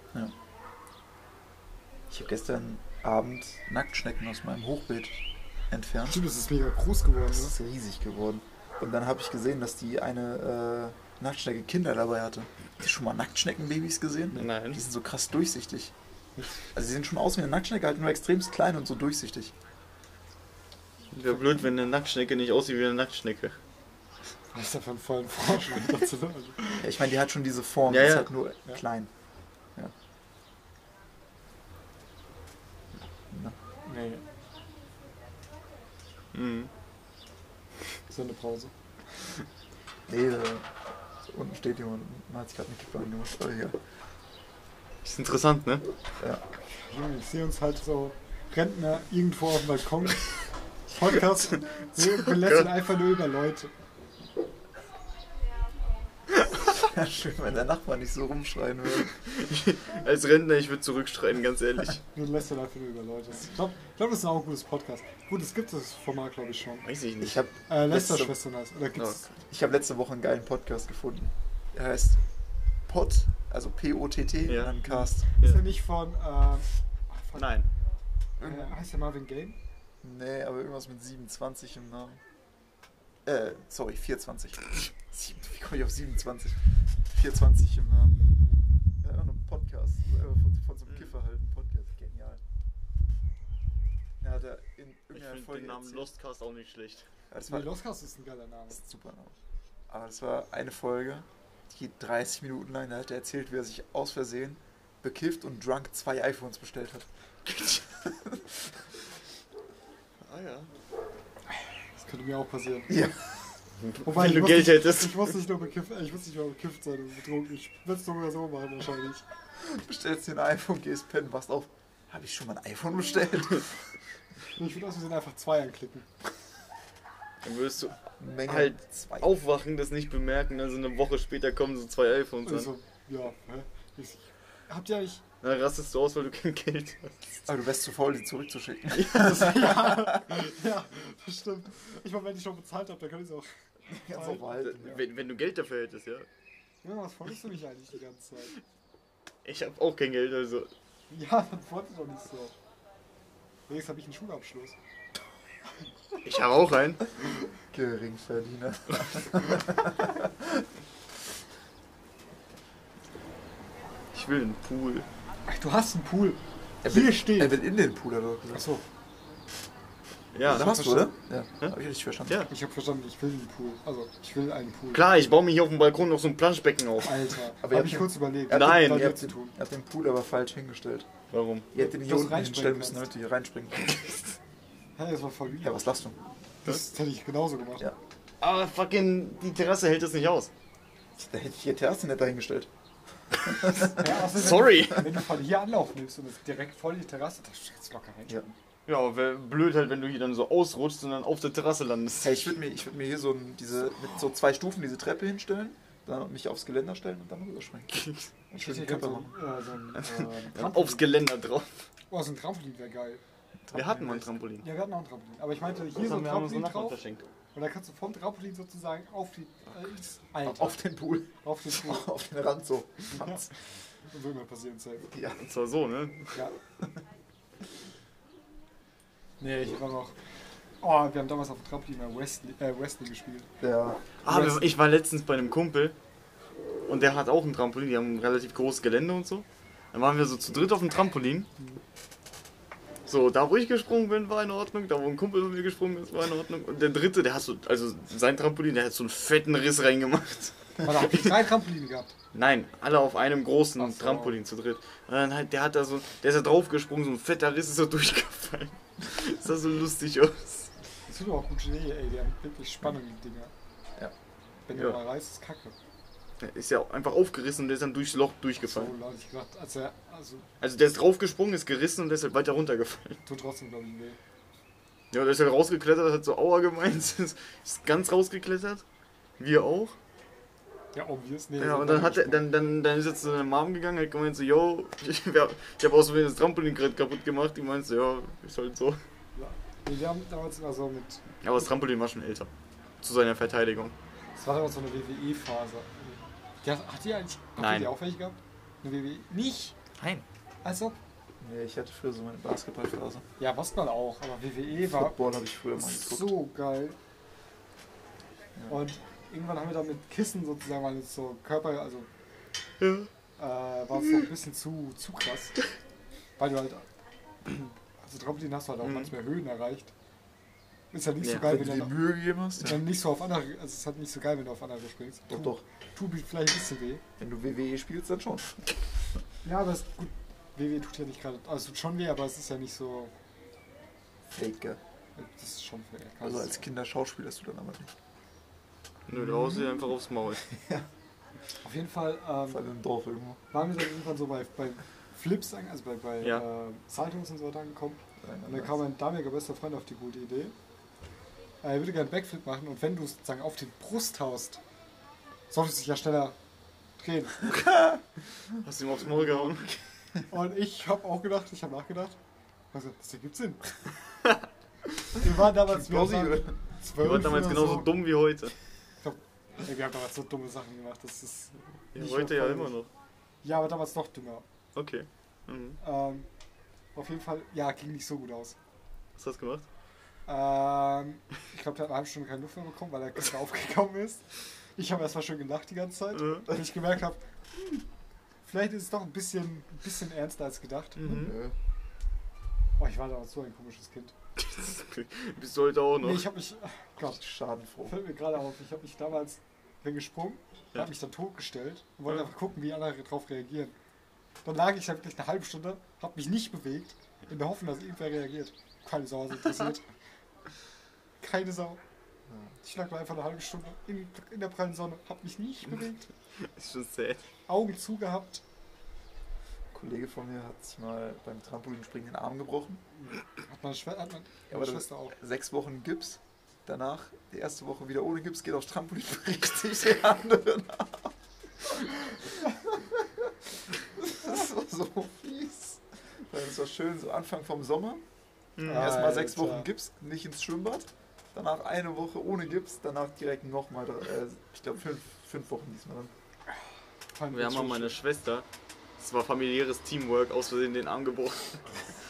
Ich habe gestern Abend Nacktschnecken aus meinem Hochbeet entfernt. Stimmt, das ist mega groß geworden. Das Ne? ist riesig geworden. Und dann habe ich gesehen, dass die eine äh, Nacktschnecke Kinder dabei hatte. Hast du schon mal Nacktschneckenbabys gesehen? Nein. Die sind so krass durchsichtig. Also die sehen schon aus wie eine Nacktschnecke, halt nur extremst klein und so durchsichtig. Wäre blöd, wenn eine Nacktschnecke nicht aussieht wie eine Nacktschnecke. Das ist einfach ein vollen Forschung dazu. Ne? Also, Ja, ich meine, die hat schon diese Form, Ja, die ist ja. halt nur Ja. klein. Ja. Na, nee, Mhm. so eine Pause. nee, da unten steht jemand, man hat sich gerade eine Kippe angemacht. Aber ja. Ist interessant, ne? Ja. Junge, ich sehe uns halt so Rentner irgendwo auf dem Balkon. Podcast und wir belächeln einfach nur über Leute. Ja, schön, wenn der Nachbar nicht so rumschreien würde. Als Rentner, ich würde zurückstreiten, ganz ehrlich. Wir lästern einfach nur über Leute. Ich glaube, glaub, das ist auch ein gutes Podcast. Gut, es gibt das Format, glaube ich, schon. Weiß ich nicht. Ich habe Äh, Letzte- Lester-Schwestern heißt. Oder gibt's. ich hab letzte Woche einen geilen Podcast gefunden. Er heißt Pod, also P O T T, Ja. und dann Cast. Ist Ja. er nicht von. Äh, ach, fuck. Nein. Äh, heißt der Marvin Gaye? Nee, aber irgendwas mit siebenundzwanzig im Namen. Äh, sorry, vierundzwanzig. Sieben- Wie komme ich auf siebenundzwanzig? vierundzwanzig im Namen. Ja, einfach nur ein Podcast. Also einfach von, von so einem Kiffer halt ein Podcast. Genial. Ja, hat er in Ich irgendeiner finde Folge den Namen erzählt. Lostcast auch nicht schlecht. Ja, das Nee, war, Lostcast ist ein geiler Name. das ist ein super Name. Aber das war eine Folge, die geht dreißig Minuten lang. Da hat er erzählt, wie er sich aus Versehen bekifft und drunk zwei iPhones bestellt hat. Ah ja. Das könnte mir auch passieren. Ja. Wobei, Wenn ich du muss Geld nicht, hättest. Ich muss nicht nur bekifft, ich muss nicht nur bekifft sein und betrunken. Ich würde es sogar so machen wahrscheinlich. Bestellst dir ein iPhone, gehst pennen, wachst auf. Habe ich schon mal ein iPhone bestellt? Ich würde aus Versehen einfach zwei anklicken. Dann würdest du Menge halt zwei. aufwachen, das nicht bemerken, also eine Woche später kommen so zwei iPhones an. Also, ja, hä? Ich, habt ihr eigentlich. Dann rastest du aus, weil du kein Geld hast. Aber du wärst zu faul, die zurückzuschicken. Das, ja, ja, das stimmt. Ich meine, wenn ich schon bezahlt habe, dann kann ich es auch. Ganz auch behalten. Ja. Wenn, wenn du Geld dafür hättest, ja. Ja, was freust du mich eigentlich die ganze Zeit? Ich habe auch kein Geld, also. Ja, dann freut dich doch nicht so. Jetzt habe ich einen Schulabschluss. Ich habe auch einen. Geringverdiener. Ich will einen Pool. Ach, du hast einen Pool. Er Hier will, steht. Er will in den Pool, hat er doch gesagt. Achso, Ja, Das hab hast du, oder? verstanden. Ja. Hä? Hab ich richtig verstanden. ja. ich habe verstanden, ich will einen Pool. Also, ich will einen Pool. Klar, ich baue mir hier auf dem Balkon noch so ein Planschbecken auf. Alter, Aber ihr habe habt ich den- kurz überlegt. Er hat Nein, den, mit ihr dir habt zu den, tun. er hat den Pool aber falsch hingestellt. Warum? Ihr hättet den hier Dass du unten reinspringen hinstellen müssen, kannst. damit du hier reinspringen kannst. Hey, das war voll lieb. Ja, was lachst du? Das hätte ich genauso gemacht. Ja. Aber fucking, die Terrasse hält das nicht aus. Da hätte ich hier Terrasse nicht dahingestellt. Ja, außerdem, Sorry. Wenn, wenn du von hier Anlauf nimmst und es direkt voll in die Terrasse, das steht locker rein. Ja. Ja, aber wär blöd halt, wenn du hier dann so ausrutschst und dann auf der Terrasse landest. Hey, ich würde mir, ich würd mir hier so ein, diese, mit so zwei Stufen diese Treppe hinstellen, dann mich aufs Geländer stellen und dann rüberspringen. Und Ich schön hätte die hier Körper so, machen. äh, so ein äh, Dann Trampolin. aufs Geländer drauf. Oh, so ein Trampolin wäre geil. Wir hatten mal ein Trampolin. Ja, wir hatten auch ein Trampolin. Aber ich meinte, hier Das so haben ein wir haben uns Trampolin Nachbarn drauf. verschenkt. Und da kannst du vom Trampolin sozusagen auf die. Äh, ins Alter, Auf den Pool. auf den Pool. Auf den Rand so. Hans. Und will mir passieren, safe. Ja. Und zwar so, ne? Ja. Nee, ich war noch. Oh, wir haben damals auf dem Trampolin mal Wesley, äh, Wesley gespielt. Ja. Ah, wir- ich war letztens bei einem Kumpel und der hat auch ein Trampolin, die haben ein relativ großes Gelände und so. Dann waren wir so zu dritt auf dem Trampolin. So, da wo ich gesprungen bin, war in Ordnung, da wo ein Kumpel von mir gesprungen ist, war in Ordnung. Und der dritte, der hat so, also sein Trampolin, der hat so einen fetten Riss reingemacht. Weil da hab ich drei Trampoline gehabt. Nein, alle auf einem großen Ach so. Trampolin zu dritt. Und dann halt, der hat da so, der ist da drauf gesprungen, so ein fetter Riss ist so durchgefallen. Das sah so lustig aus. Das sind aber auch gute Idee, ey. Die haben wirklich Spannung, die Dinger. Ja. Wenn Ja. du mal reißt, ist kacke. Der ist ja einfach aufgerissen und der ist dann durchs Loch So, durchgefallen. da hab ich gedacht, also, er- also Also der ist draufgesprungen, ist gerissen und der ist halt weiter runtergefallen. tut trotzdem, glaube ich, weh. Ja, der ist halt rausgeklettert, hat so Aua gemeint, ist ganz rausgeklettert. Wir auch. Ja, obvious. Nee, Ja, so und dann hat er, gesprungen. dann, dann, dann ist er zu seiner Mom gegangen, hat gemeint so, yo, ich, ja, ich habe auch so das Trampolin gerade kaputt gemacht. Die meint so, ja, ist halt so. Ja. Nee, wir haben damals immer so mit. Aber das Trampolin war schon älter. Zu seiner Verteidigung. Das war damals so eine W W E-Phase. Die hat, hat die eigentlich. Habt Nein. ihr die auch welche gehabt? Eine W W E? Nicht? Nein. Also? Nee, ich hatte früher so meine Basketballphase. Ja, Basketball auch, aber W W E war Football habe ich früher mal geguckt. so geil. Ja. Und irgendwann haben wir dann mit Kissen sozusagen, weil es so Körper, also Ja. äh, war es so ein bisschen zu, zu krass. Weil du halt, also Trampolin hast du halt auch Mhm. manchmal Höhen erreicht. Ist halt nicht Ja. so geil, Wenn wenn du du dir Mühe gegeben hast, ja. dann nicht so auf andere, also es ist halt nicht so geil, wenn du auf andere springst. Doch, Tu- doch. Tut vielleicht ein bisschen weh. Wenn du W W E spielst, dann schon. Ja, aber es ist gut. W W E tut ja nicht gerade, also es tut schon weh, aber es ist ja nicht so, Fake, gell? das ist schon fair. Also als Kinderschauspieler hast du dann aber nicht. Nö, da haust du dir einfach aufs Maul. Auf jeden Fall ähm, Vor allem im Dorf irgendwo. waren wir dann irgendwann so bei, bei Flips, an- also bei, bei Ja. äh, Saltos und so weiter angekommen. Und dann kam mein damaliger bester Freund auf die gute Idee. Er würde gerne einen Backflip machen und wenn du es sozusagen auf die Brust haust, solltest du dich ja schneller drehen. Hast du ihm aufs Maul gehauen? Und ich habe auch gedacht, ich habe nachgedacht, also, das ergibt Sinn. Wir waren damals wir Plausibel. waren zwölf Wir waren damals oder genauso so. dumm wie heute. Ey, wir haben damals so dumme Sachen gemacht, das ist Ja, nicht heute ja erfolgreich. immer noch. Ja, aber damals noch dümmer. Okay. Mhm. Ähm, auf jeden Fall, ja, ging nicht so gut aus. Was hast du gemacht? Ähm, ich glaube, der hat eine halbe Stunde keine Luft mehr bekommen, weil er gerade aufgekommen ist. Ich habe erstmal schön gelacht die ganze Zeit, Mhm. weil ich gemerkt habe, hm, vielleicht ist es doch ein bisschen, ein bisschen ernster als gedacht. Mhm. Nö. Oh, ich war damals so ein komisches Kind. Bist du heute auch noch? Nee, ich habe mich, ach Gott, Schadenfroh. fällt mir gerade auf, ich habe mich damals, bin gesprungen, Ja. habe mich dann totgestellt und wollte Ja. einfach gucken, wie andere darauf reagieren. Dann lag ich da wirklich eine halbe Stunde, habe mich nicht bewegt, in der Hoffnung, dass irgendwer reagiert. Keine Sau hat interessiert. Keine Sau. Ich lag da einfach eine halbe Stunde in, in der prallen Sonne, habe mich nicht bewegt, Ist schon sad. Augen zugehabt. Ein Kollege von mir hat sich mal beim Trampolinspringen den Arm gebrochen. Hat meine, Schwe hat meine, Ja, meine aber das- Schwester auch. Sechs Wochen Gips. Danach, die erste Woche wieder ohne Gips, geht aufs Trampolin, bricht sich den anderen Arm. Das war so fies. Weil das war schön, so Anfang vom Sommer. Mhm. Erstmal sechs Alter. Wochen Gips, nicht ins Schwimmbad. Danach eine Woche ohne Gips, danach direkt nochmal, äh, ich glaube fünf, fünf Wochen diesmal dann. Fand Wir ich haben mal so meine schön. Schwester, das war familiäres Teamwork, aus Versehen den Arm gebrochen.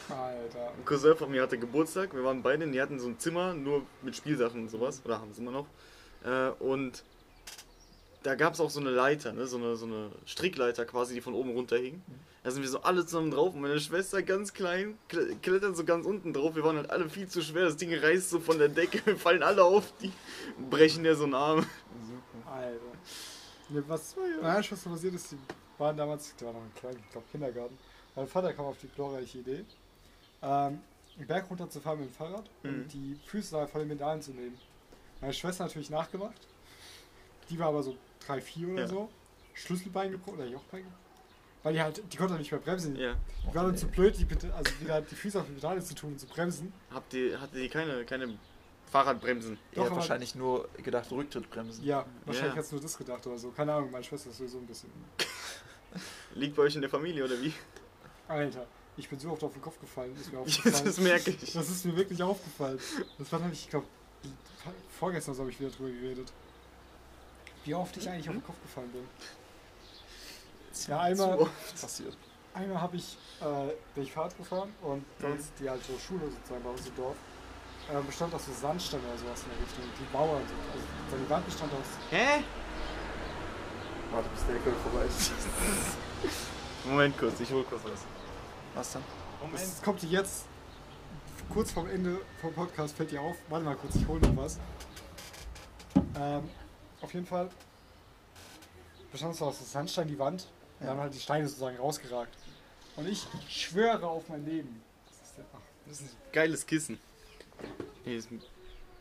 Alter. Ein Cousin von mir hatte Geburtstag, wir waren beide, die hatten so ein Zimmer, nur mit Spielsachen und sowas, oder haben es immer noch. Äh, und da gab es auch so eine Leiter, ne? so, eine, so eine Strickleiter quasi, die von oben runter hing. Da sind wir so alle zusammen drauf und meine Schwester ganz klein, kle- klettert so ganz unten drauf. Wir waren halt alle viel zu schwer, das Ding reißt so von der Decke, wir fallen alle auf, die brechen der so einen Arm. Alter. Ne, was meiner Schwester passiert ist, die waren damals, die waren noch ein kleiner, ich glaube Kindergarten. Mein Vater kam auf die glorreiche Idee, ähm, einen Berg runterzufahren mit dem Fahrrad Mhm. und die Füße da von den Pedalen zu nehmen. Meine Schwester natürlich nachgemacht. Die war aber so drei, vier oder Ja. so. Schlüsselbein gebrochen oder Jochbein gebrochen. Weil die halt, die konnte halt nicht mehr bremsen. Ja. Die war dann zu blöd, die, Ped- also wieder die Füße auf die Pedale zu tun und zu bremsen. Habt ihr, hattet ihr keine, keine Fahrradbremsen? Er Doch, hat aber- wahrscheinlich nur gedacht, Rücktrittbremsen. Ja, wahrscheinlich Ja. hat es nur das gedacht oder so. Keine Ahnung, meine Schwester ist sowieso ein bisschen. Liegt bei euch in der Familie oder wie? Alter, ich bin so oft auf den Kopf gefallen. Ist mir Ja, aufgefallen. das merke ich. Das ist mir wirklich aufgefallen. Das war nämlich, ich glaube, vorgestern habe ich wieder drüber geredet. Wie oft ich eigentlich auf den Kopf gefallen bin. Ja, einmal, Zu oft passiert. einmal habe ich, äh, bin ich Fahrrad gefahren und bei uns die alte Schule sozusagen bei uns im Dorf äh, bestand aus so Sandstein oder sowas in der Richtung. Die Mauer, und so. Also die Wand bestand aus. Hä? Warte, bis der Ecke vorbei ist. Moment kurz, ich hol kurz was. Was dann? Das kommt dir jetzt kurz vorm Ende vom Podcast, fällt dir auf. Warte mal kurz, ich hole noch was. Ähm, auf jeden Fall bestand es aus so Sandstein die Wand. Und dann haben halt die Steine sozusagen rausgeragt. Und ich schwöre auf mein Leben. Was ist denn? Ach, Das ist ein geiles Kissen. Nee, das ist,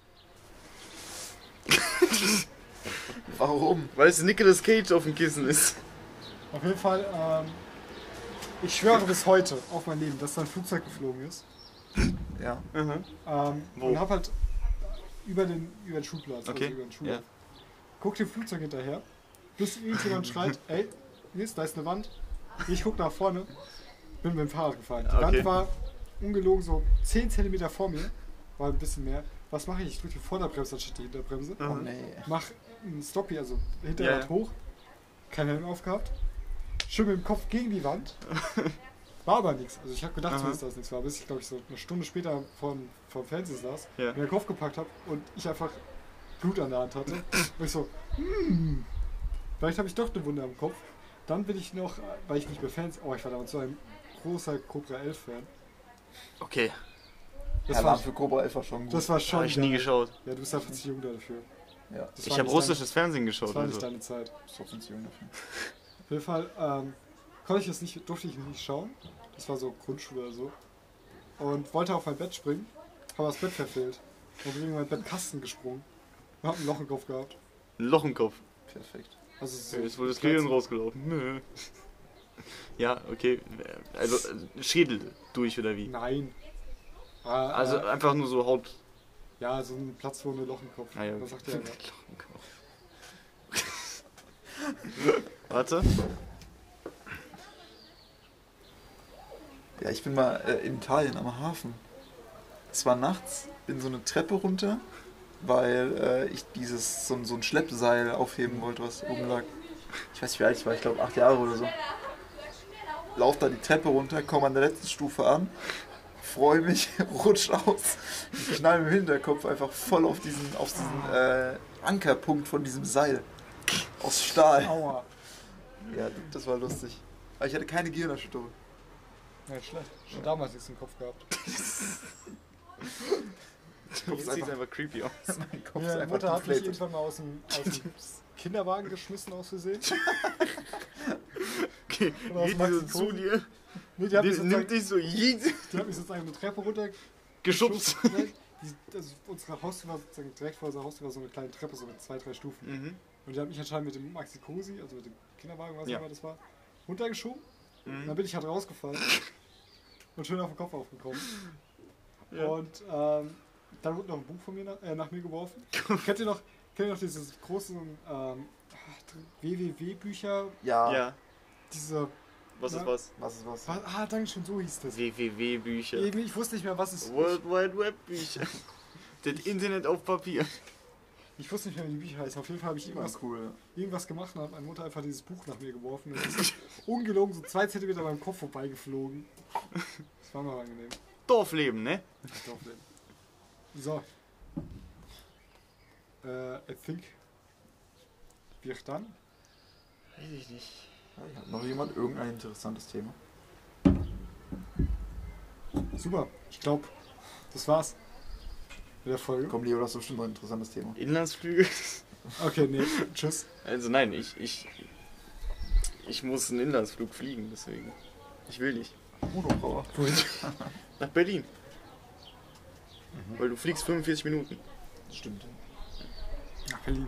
Warum? weil es Nicolas Cage auf dem Kissen ist. auf jeden Fall, ähm, ich schwöre bis heute auf mein Leben, dass da ein Flugzeug geflogen ist. Ja. Mhm. Ähm, Wo? und hab halt über den, über den Schulplatz, Okay, also über den Schulhof. ja. Guck dem Flugzeug hinterher, bis irgendjemand schreit, ey, Nils, da ist eine Wand. Ich guck nach vorne, bin mit dem Fahrrad gefahren. Die Okay. Wand war ungelogen so zehn Zentimeter vor mir, war ein bisschen mehr. Was mache ich? Ich drücke die Vorderbremse anstatt die Hinterbremse. Oh Mhm. nee. Mach einen Stoppie, also Hinterrad Ja, ja. hoch, kein Helm aufgehabt, schön mit dem Kopf gegen die Wand. War aber nichts. Also ich habe gedacht, Aha. zumindest, dass es nichts war, bis ich glaube ich so eine Stunde später vom, vom Fernseher saß, Ja. mir den Kopf gepackt habe und ich einfach Blut an der Hand hatte. Und ich so, hm, vielleicht habe ich doch eine Wunde am Kopf. Dann bin ich noch, weil ich nicht mehr Fans, oh, ich war damals so ein großer Cobra elf Fan. Okay, Das, Ja, war, war für Cobra elf war schon gut. das war schon. habe ich nie geil. geschaut. Ja, du bist einfach zu jung dafür. Ja, Das Ich war habe nicht russisches Fernsehen Deine, geschaut. das war nicht Also. deine Zeit. ist trotzdem zu jung dafür. Auf jeden Fall ähm, konnte ich das nicht, durfte ich nicht schauen. Das war so Grundschule oder so. Und wollte auf mein Bett springen, habe das Bett verfehlt. Und bin in mein Bettkasten gesprungen. Und hab ein Loch im Kopf gehabt. Ein Loch im Kopf. Perfekt. Also so Jetzt wurde das Gehirn rausgelaufen. Nö. Ja, okay. Also äh, Schädel durch oder wie? Nein. Äh, Also äh, einfach nur so Haut. ja, so ein Platz ohne Loch im Kopf. Ah, ja, Was sagt der? Loch im Kopf. Warte. Ja, ich bin mal äh, in Italien am Hafen. Es war nachts, bin so eine Treppe runter, weil äh, ich dieses so, ein- so ein Schleppseil aufheben wollte, was oben lag. Ich weiß nicht, wie alt ich war, ich glaube acht Jahre oder so. Lauf da die Treppe runter, komme an der letzten Stufe an, freue mich, rutsch aus, knall mit dem Hinterkopf einfach voll auf diesen, auf diesen äh, Ankerpunkt von diesem Seil. Aus Stahl. Aua. Ja, das war lustig. Aber ich hatte keine Gehirnerschütterung. Ja, schlecht. Schon damals nichts im Kopf gehabt. Jetzt sieht einfach creepy aus. Mein Kopf ist Meine einfach Mutter hat mich deflated. irgendwann mal aus dem, aus dem Kinderwagen geschmissen aus Versehen. Okay, Oder aus geht die so Maxi zu Cosi. dir, Nee, die hat mich die, nimmt sozusagen, dich so jeet, die hat mich sozusagen eine Treppe runter geschubst. geschubst. Die, also unsere Haustür war sozusagen direkt vor unserer Haustür war so eine kleine Treppe, so mit zwei, drei Stufen. Mhm. Und die hat mich anscheinend mit dem Maxi Cosi, also mit dem Kinderwagen, was auch Ja. immer das war, runtergeschoben. Und dann Mhm. bin ich halt rausgefallen und schön auf den Kopf aufgekommen. Ja. Und ähm, dann wurde noch ein Buch von mir nach, äh, nach mir geworfen. kennt ihr noch, kennt ihr noch dieses große ähm, W W W-Bücher? Ja, Ja, Diese. was Ja. ist was? was ist was? was- Ah, danke schön, so hieß das. W W W-Bücher. Irgendwie, ich wusste nicht mehr, was es World Wide Web-Bücher. Das Internet auf Papier. Ich wusste nicht mehr, wie die Bücher heißen. Auf jeden Fall habe ich War irgendwas, cool. irgendwas gemacht und hat meine Mutter einfach dieses Buch nach mir geworfen. Und es ist ungelogen so zwei Zentimeter beim Kopf vorbeigeflogen. Das war mal angenehm. Dorfleben, ne? Dorfleben. So. Äh, I think. Wir dann? Weiß ich nicht. Ja, hat noch jemand irgendein interessantes Thema? Super. Ich glaube, das war's mit der Folge. Komm, Leo, das ist bestimmt noch ein interessantes Thema. Inlandsflüge? Okay, nee. Tschüss. Also nein, ich, ich, ich muss einen Inlandsflug fliegen, deswegen. Ich will nicht. Monobrauer. Wohin? Nach Berlin. Weil du fliegst fünfundvierzig Minuten. Stimmt. Nach Berlin.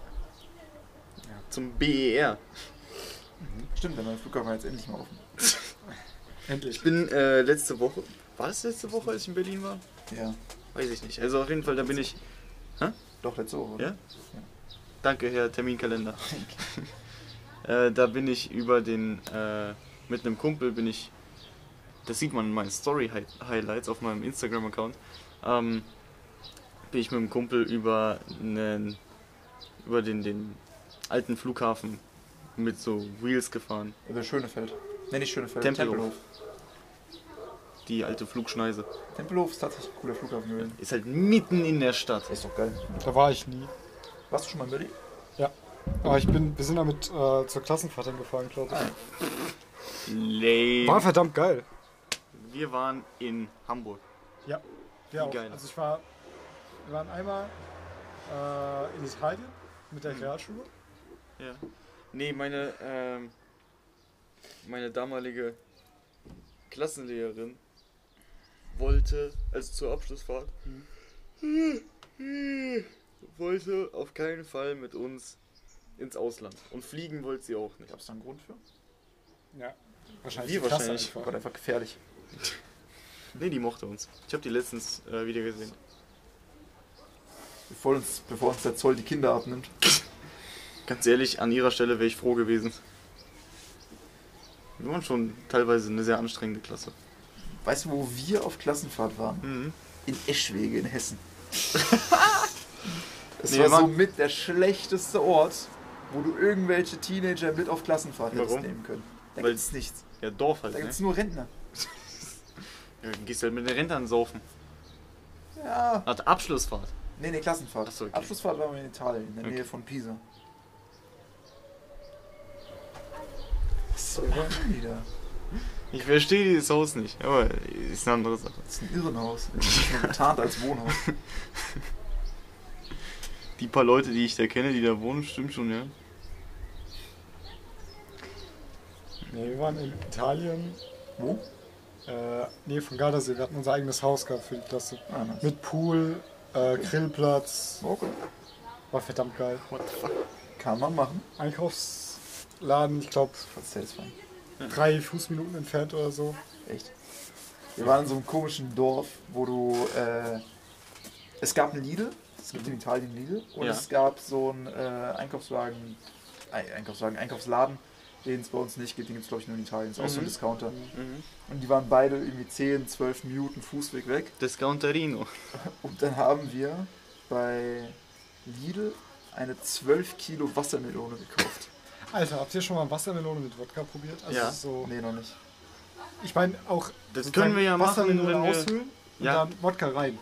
Zum B E R. Stimmt, der neue Flughafen war jetzt endlich mal offen. Endlich. Ich bin äh, letzte Woche. War das letzte Woche, als ich in Berlin war? Ja. Weiß ich nicht. Also auf jeden Fall, da bin ich. Doch, letzte Woche, oder? Ja? Danke, Herr Terminkalender. äh, da bin ich über den. Äh, mit einem Kumpel bin ich. Das sieht man in meinen Story-Highlights auf meinem Instagram-Account. Ähm, bin ich mit einem Kumpel über einen. über den, den alten Flughafen mit so Wheels gefahren. Über Schönefeld. Nee, nicht Schönefeld. Tempelhof. Die alte Flugschneise. Tempelhof ist tatsächlich ein cooler Flughafen gewesen. Ist halt mitten in der Stadt. Ist doch geil. Da war ich nie. Warst du schon mal in Berlin? Ja. Aber ich bin, wir sind damit äh, zur Klassenfahrt hingefahren, glaube Ah, ich. Lame. War verdammt geil. Wir waren in Hamburg. Ja. Ja, Wie auch. geil. Also ich war, wir waren einmal äh, in Italien mit der Realschule. Ja. Nee, meine, ähm, meine damalige Klassenlehrerin wollte, also zur Abschlussfahrt, wollte auf keinen Fall mit uns ins Ausland. Und fliegen wollte sie auch nicht. Gab es da einen Grund für? Ja. Wahrscheinlich. Wir die Klasse wahrscheinlich. einfach. War einfach gefährlich. Nee, die mochte uns. Ich habe die letztens äh, wieder gesehen. Bevor uns, bevor uns der Zoll die Kinder abnimmt. Ganz ehrlich, an ihrer Stelle wäre ich froh gewesen. Wir waren schon teilweise eine sehr anstrengende Klasse. Weißt du, wo wir auf Klassenfahrt waren? Mhm. In Eschwege in Hessen. Es Nee, war so Mann. mit der schlechteste Ort, wo du irgendwelche Teenager mit auf Klassenfahrt hättest Warum? nehmen können. Da Weil- gibt es nichts. Ja, Dorf halt, Da ne? gibt es nur Rentner. Ja, dann gehst du halt mit den Rentnern saufen. Ja. Hat Abschlussfahrt. Nee, nee, Klassenfahrt. Ach so, okay. Abschlussfahrt waren wir in Italien, in der Okay. Nähe von Pisa. So, Wieder. Ich verstehe dieses Haus nicht, aber ist eine andere Sache. Das ist ein Irrenhaus. Das ist nur getarnt als Wohnhaus. Die paar Leute, die ich da kenne, die da wohnen, stimmt schon, ja. nee, wir waren in Italien. Wo? Äh, nee, von Gardasee. Wir hatten unser eigenes Haus gehabt für die Klasse. Ah, nice. Mit Pool, äh, Grillplatz. Okay. War verdammt geil. What the fuck? Kann man machen. Einkaufsladen, ich glaube, Fast satisfying. drei Fußminuten entfernt oder so. Echt. Wir waren in so einem komischen Dorf, wo du. Äh, es gab ein Lidl. Es gibt in Italien Lidl. Und Ja. es gab so einen äh, Einkaufswagen. Ei- Einkaufswagen, Einkaufsladen, den es bei uns nicht gibt. Den gibt es, glaube ich, nur in Italien. Das ist auch so ein Mhm. Discounter. Mhm. Und die waren beide irgendwie zehn, zwölf Minuten Fußweg weg. Discounterino. Und dann haben wir bei Lidl eine zwölf Kilo Wassermelone gekauft. Alter, habt ihr schon mal Wassermelone mit Wodka probiert? Also Ja. so. Nee, noch nicht. Ich meine auch. Das sozusagen können wir ja machen, Wassermelone wenn wir- aushöhlen und Ja. dann Wodka rein.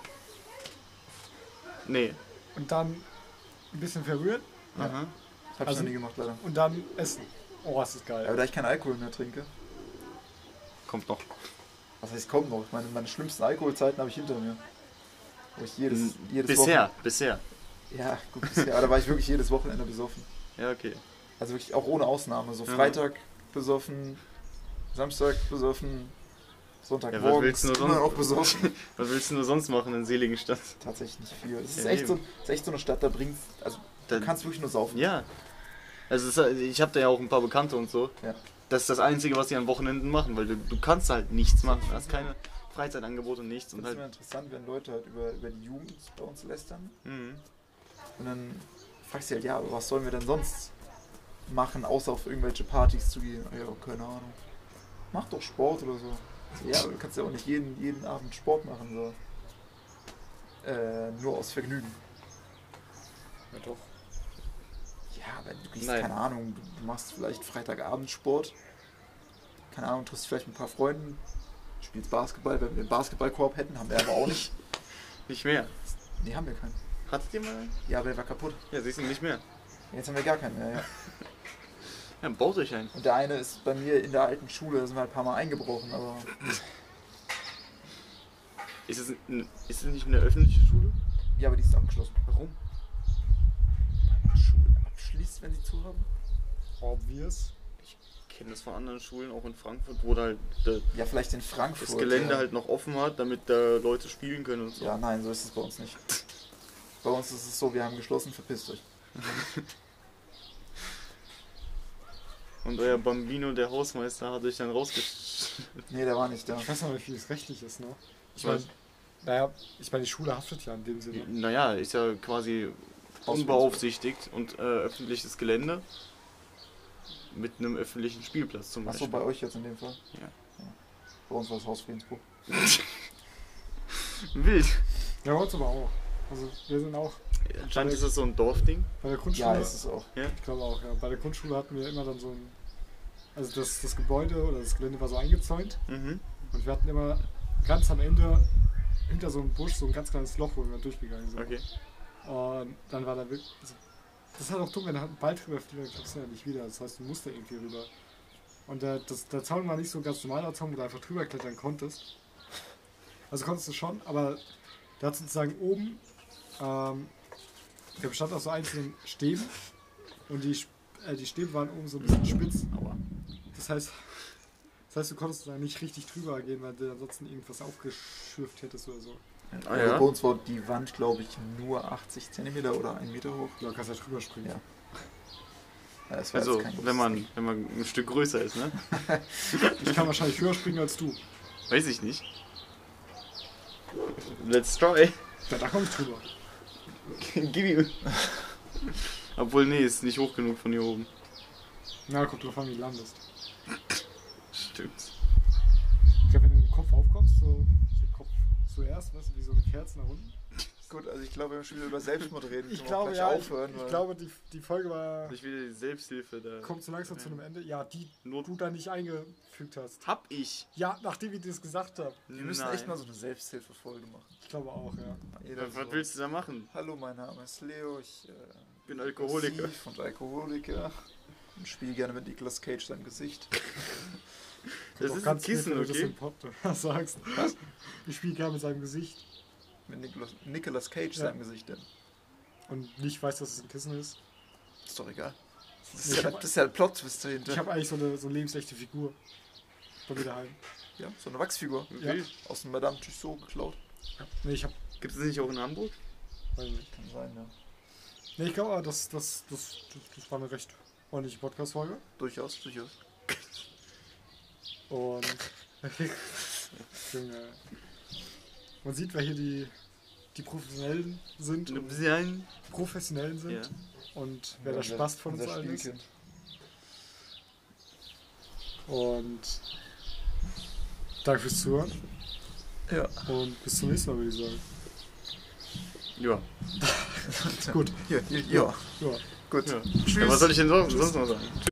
Nee. Und dann ein bisschen verrühren Ja. Aha. Das habe Also- ich noch nie gemacht, leider. und dann essen. Oh, das ist geil. Aber da ich keinen Alkohol mehr trinke, Kommt noch. was heißt kommt noch? Meine, meine schlimmsten Alkoholzeiten habe ich hinter mir. Wo ich jedes, jedes Bisher, bisher. Wochen- Ja, gut, bisher. Aber da war ich wirklich jedes Wochenende besoffen. Ja, okay. Also wirklich auch ohne Ausnahme. So Ja. Freitag besoffen, Samstag besoffen, Sonntag Ja, was morgens willst du nur immer sonst- noch besoffen. Was willst du nur sonst machen in Seligenstadt? Tatsächlich nicht viel. Das ist, Ja, echt so, eben. das ist echt so eine Stadt, da bringst also Da- du kannst wirklich nur saufen. Ja. Also es ist, ich habe da ja auch ein paar Bekannte und so. Ja. Das ist das Einzige, was die an Wochenenden machen, weil du, du kannst halt nichts machen. Du hast keine Freizeitangebote und nichts. Und Und das ist halt, immer interessant, wenn Leute halt über, über die Jugend bei uns lästern. mhm. Und dann fragst du halt, ja, aber was sollen wir denn sonst machen, außer auf irgendwelche Partys zu gehen? Ja, keine Ahnung. Mach doch Sport oder so. Ja, aber du kannst ja auch nicht jeden, jeden Abend Sport machen, so. Äh, nur aus Vergnügen. Ja, doch. Ja, aber du gehst, Nein. keine Ahnung, du machst vielleicht Freitagabend Sport. Keine Ahnung, triffst vielleicht mit ein paar Freunden, spielst Basketball, wenn wir den Basketballkorb hätten, haben wir aber auch nicht. Nicht mehr. Nee, haben wir keinen. Hattet ihr mal? Ja, aber der war kaputt. Ja, siehst du, nicht mehr. Jetzt haben wir gar keinen mehr, ja. Ja, baut euch einen. Und der eine ist bei mir in der alten Schule, da sind wir halt ein paar Mal eingebrochen, aber Ist es, ein, ist es nicht eine öffentliche Schule? ja, aber die ist abgeschlossen. Warum? Weil man Schulen abschließt, wenn sie zu haben? Obvious. Ich kenne das von anderen Schulen, auch in Frankfurt, wo da halt der, Ja, vielleicht in Frankfurt. das Gelände ja. halt noch offen hat, damit da Leute spielen können und so. Ja, nein, so ist es bei uns nicht. Bei uns ist es so, wir haben geschlossen, verpisst euch. Und euer Bambino, der Hausmeister, hat euch dann rausgesch... Nee, der war nicht da. Ich weiß noch nicht, wie es rechtlich ist, ne? Ich Was? meine, naja, ich meine, die Schule haftet ja in dem Sinne. Naja, ist ja quasi unbeaufsichtigt und äh, öffentliches Gelände mit einem öffentlichen Spielplatz zum Achso, Beispiel. bei euch jetzt in dem Fall? Ja. ja. Bei uns war es Haus Friedensbruch. Wild. Ja, bei uns aber auch. Also wir sind auch Anscheinend ist das so ein Dorfding. bei der Grundschule. Ja, ist es auch. Ja? Ich glaube auch, ja. Bei der Grundschule hatten wir immer dann so ein. Also das, das Gebäude oder das Gelände war so eingezäunt Mhm. und wir hatten immer ganz am Ende hinter so einem Busch so ein ganz kleines Loch, wo wir durchgegangen sind. Okay. Und dann war da wirklich. Also, das ist halt auch dumm, wenn da ein Ball drüber fliegt, dann kriegst du ja nicht wieder. Das heißt, du musst da irgendwie rüber. Und der, das, der Zaun war nicht so ein ganz normaler Zaun, wo du einfach drüber klettern konntest. Also konntest du schon, aber der hat sozusagen oben, ähm, der bestand aus so einzelnen Stäben und die, äh, die Stäbe waren oben so ein bisschen spitz. Aua. Das heißt, das heißt, du konntest da nicht richtig drüber gehen, weil du ansonsten irgendwas aufgeschürft hättest oder so. Ah, Also ja? bei uns war die Wand, glaube ich, nur achtzig Zentimeter oder einen Meter hoch. Ja, du kannst ja drüber springen. Ja. Ja, das war Also, jetzt kein großes wenn man, Ding. wenn man ein Stück größer ist, ne? Ich kann wahrscheinlich höher springen als du. Weiß ich nicht. Let's try. Ja, da komme ich drüber. Gib ihm. Obwohl, nee, ist nicht hoch genug von hier oben. Na, kommt drauf an, wie du landest. Stimmt. Ich glaube, wenn du mit dem Kopf aufkommst, so, so Kopf zuerst, weißt du, wie so eine Kerze nach unten. Gut, also ich glaube, wenn wir schon wieder über Selbstmord reden, Ich können wir glaube, auch ja, gleich ich, aufhören. ich weil- glaube, die, die Folge war, Ich will die Selbsthilfe da. kommt so langsam zu einem Ende. Ja, die Not du da nicht eingefügt hast. hab ich. Ja, nachdem ich das gesagt habe. Wir müssen Nein. echt mal so eine Selbsthilfefolge machen. Ich glaube auch, ja. Jeder Was, was so. willst du da machen? Hallo, mein Name ist Leo, ich äh, Bin Alkoholiker. aggressiv und Alkoholiker und spiele gerne mit Nicolas Cage sein Gesicht. Das Auch ist ein ganz Kissen, nett, wenn du okay? das im Podcast sagst. Was? Ich spiele gerne mit seinem Gesicht Mit Nicolas, Nicolas Cage Ja. seinem Gesicht denn. und nicht weiß, dass es ein Kissen ist. Ist doch egal. Das Ich ist, ja, hab- das ist ja ein Plot-Twist dahinter. Ich habe eigentlich so eine, so eine lebensechte Figur bei mir daheim. ja, so eine Wachsfigur. Ja. Wild. Aus dem Madame Tussauds geklaut. Nee, ich habe. Gibt es nicht auch in Hamburg? Weiß nicht. Kann sein, ja. Nee, ich glaube, das, das, das, das, das war eine recht ordentliche Podcast-Folge. Durchaus, durchaus. Und. Junge. Man sieht, wer hier die, die Professionellen sind. Und Sein. Professionellen sind. Ja. Und wer der Unser- Spaß von uns unser allen ist. Spielkind. Und. Danke fürs Zuhören. Ja. Und bis zum nächsten Mal, würde ich sagen. Ja. Gut. Ja, ja, ja. Ja. Gut. ja. Tschüss. Ja, was soll ich denn sonst, sonst noch sagen?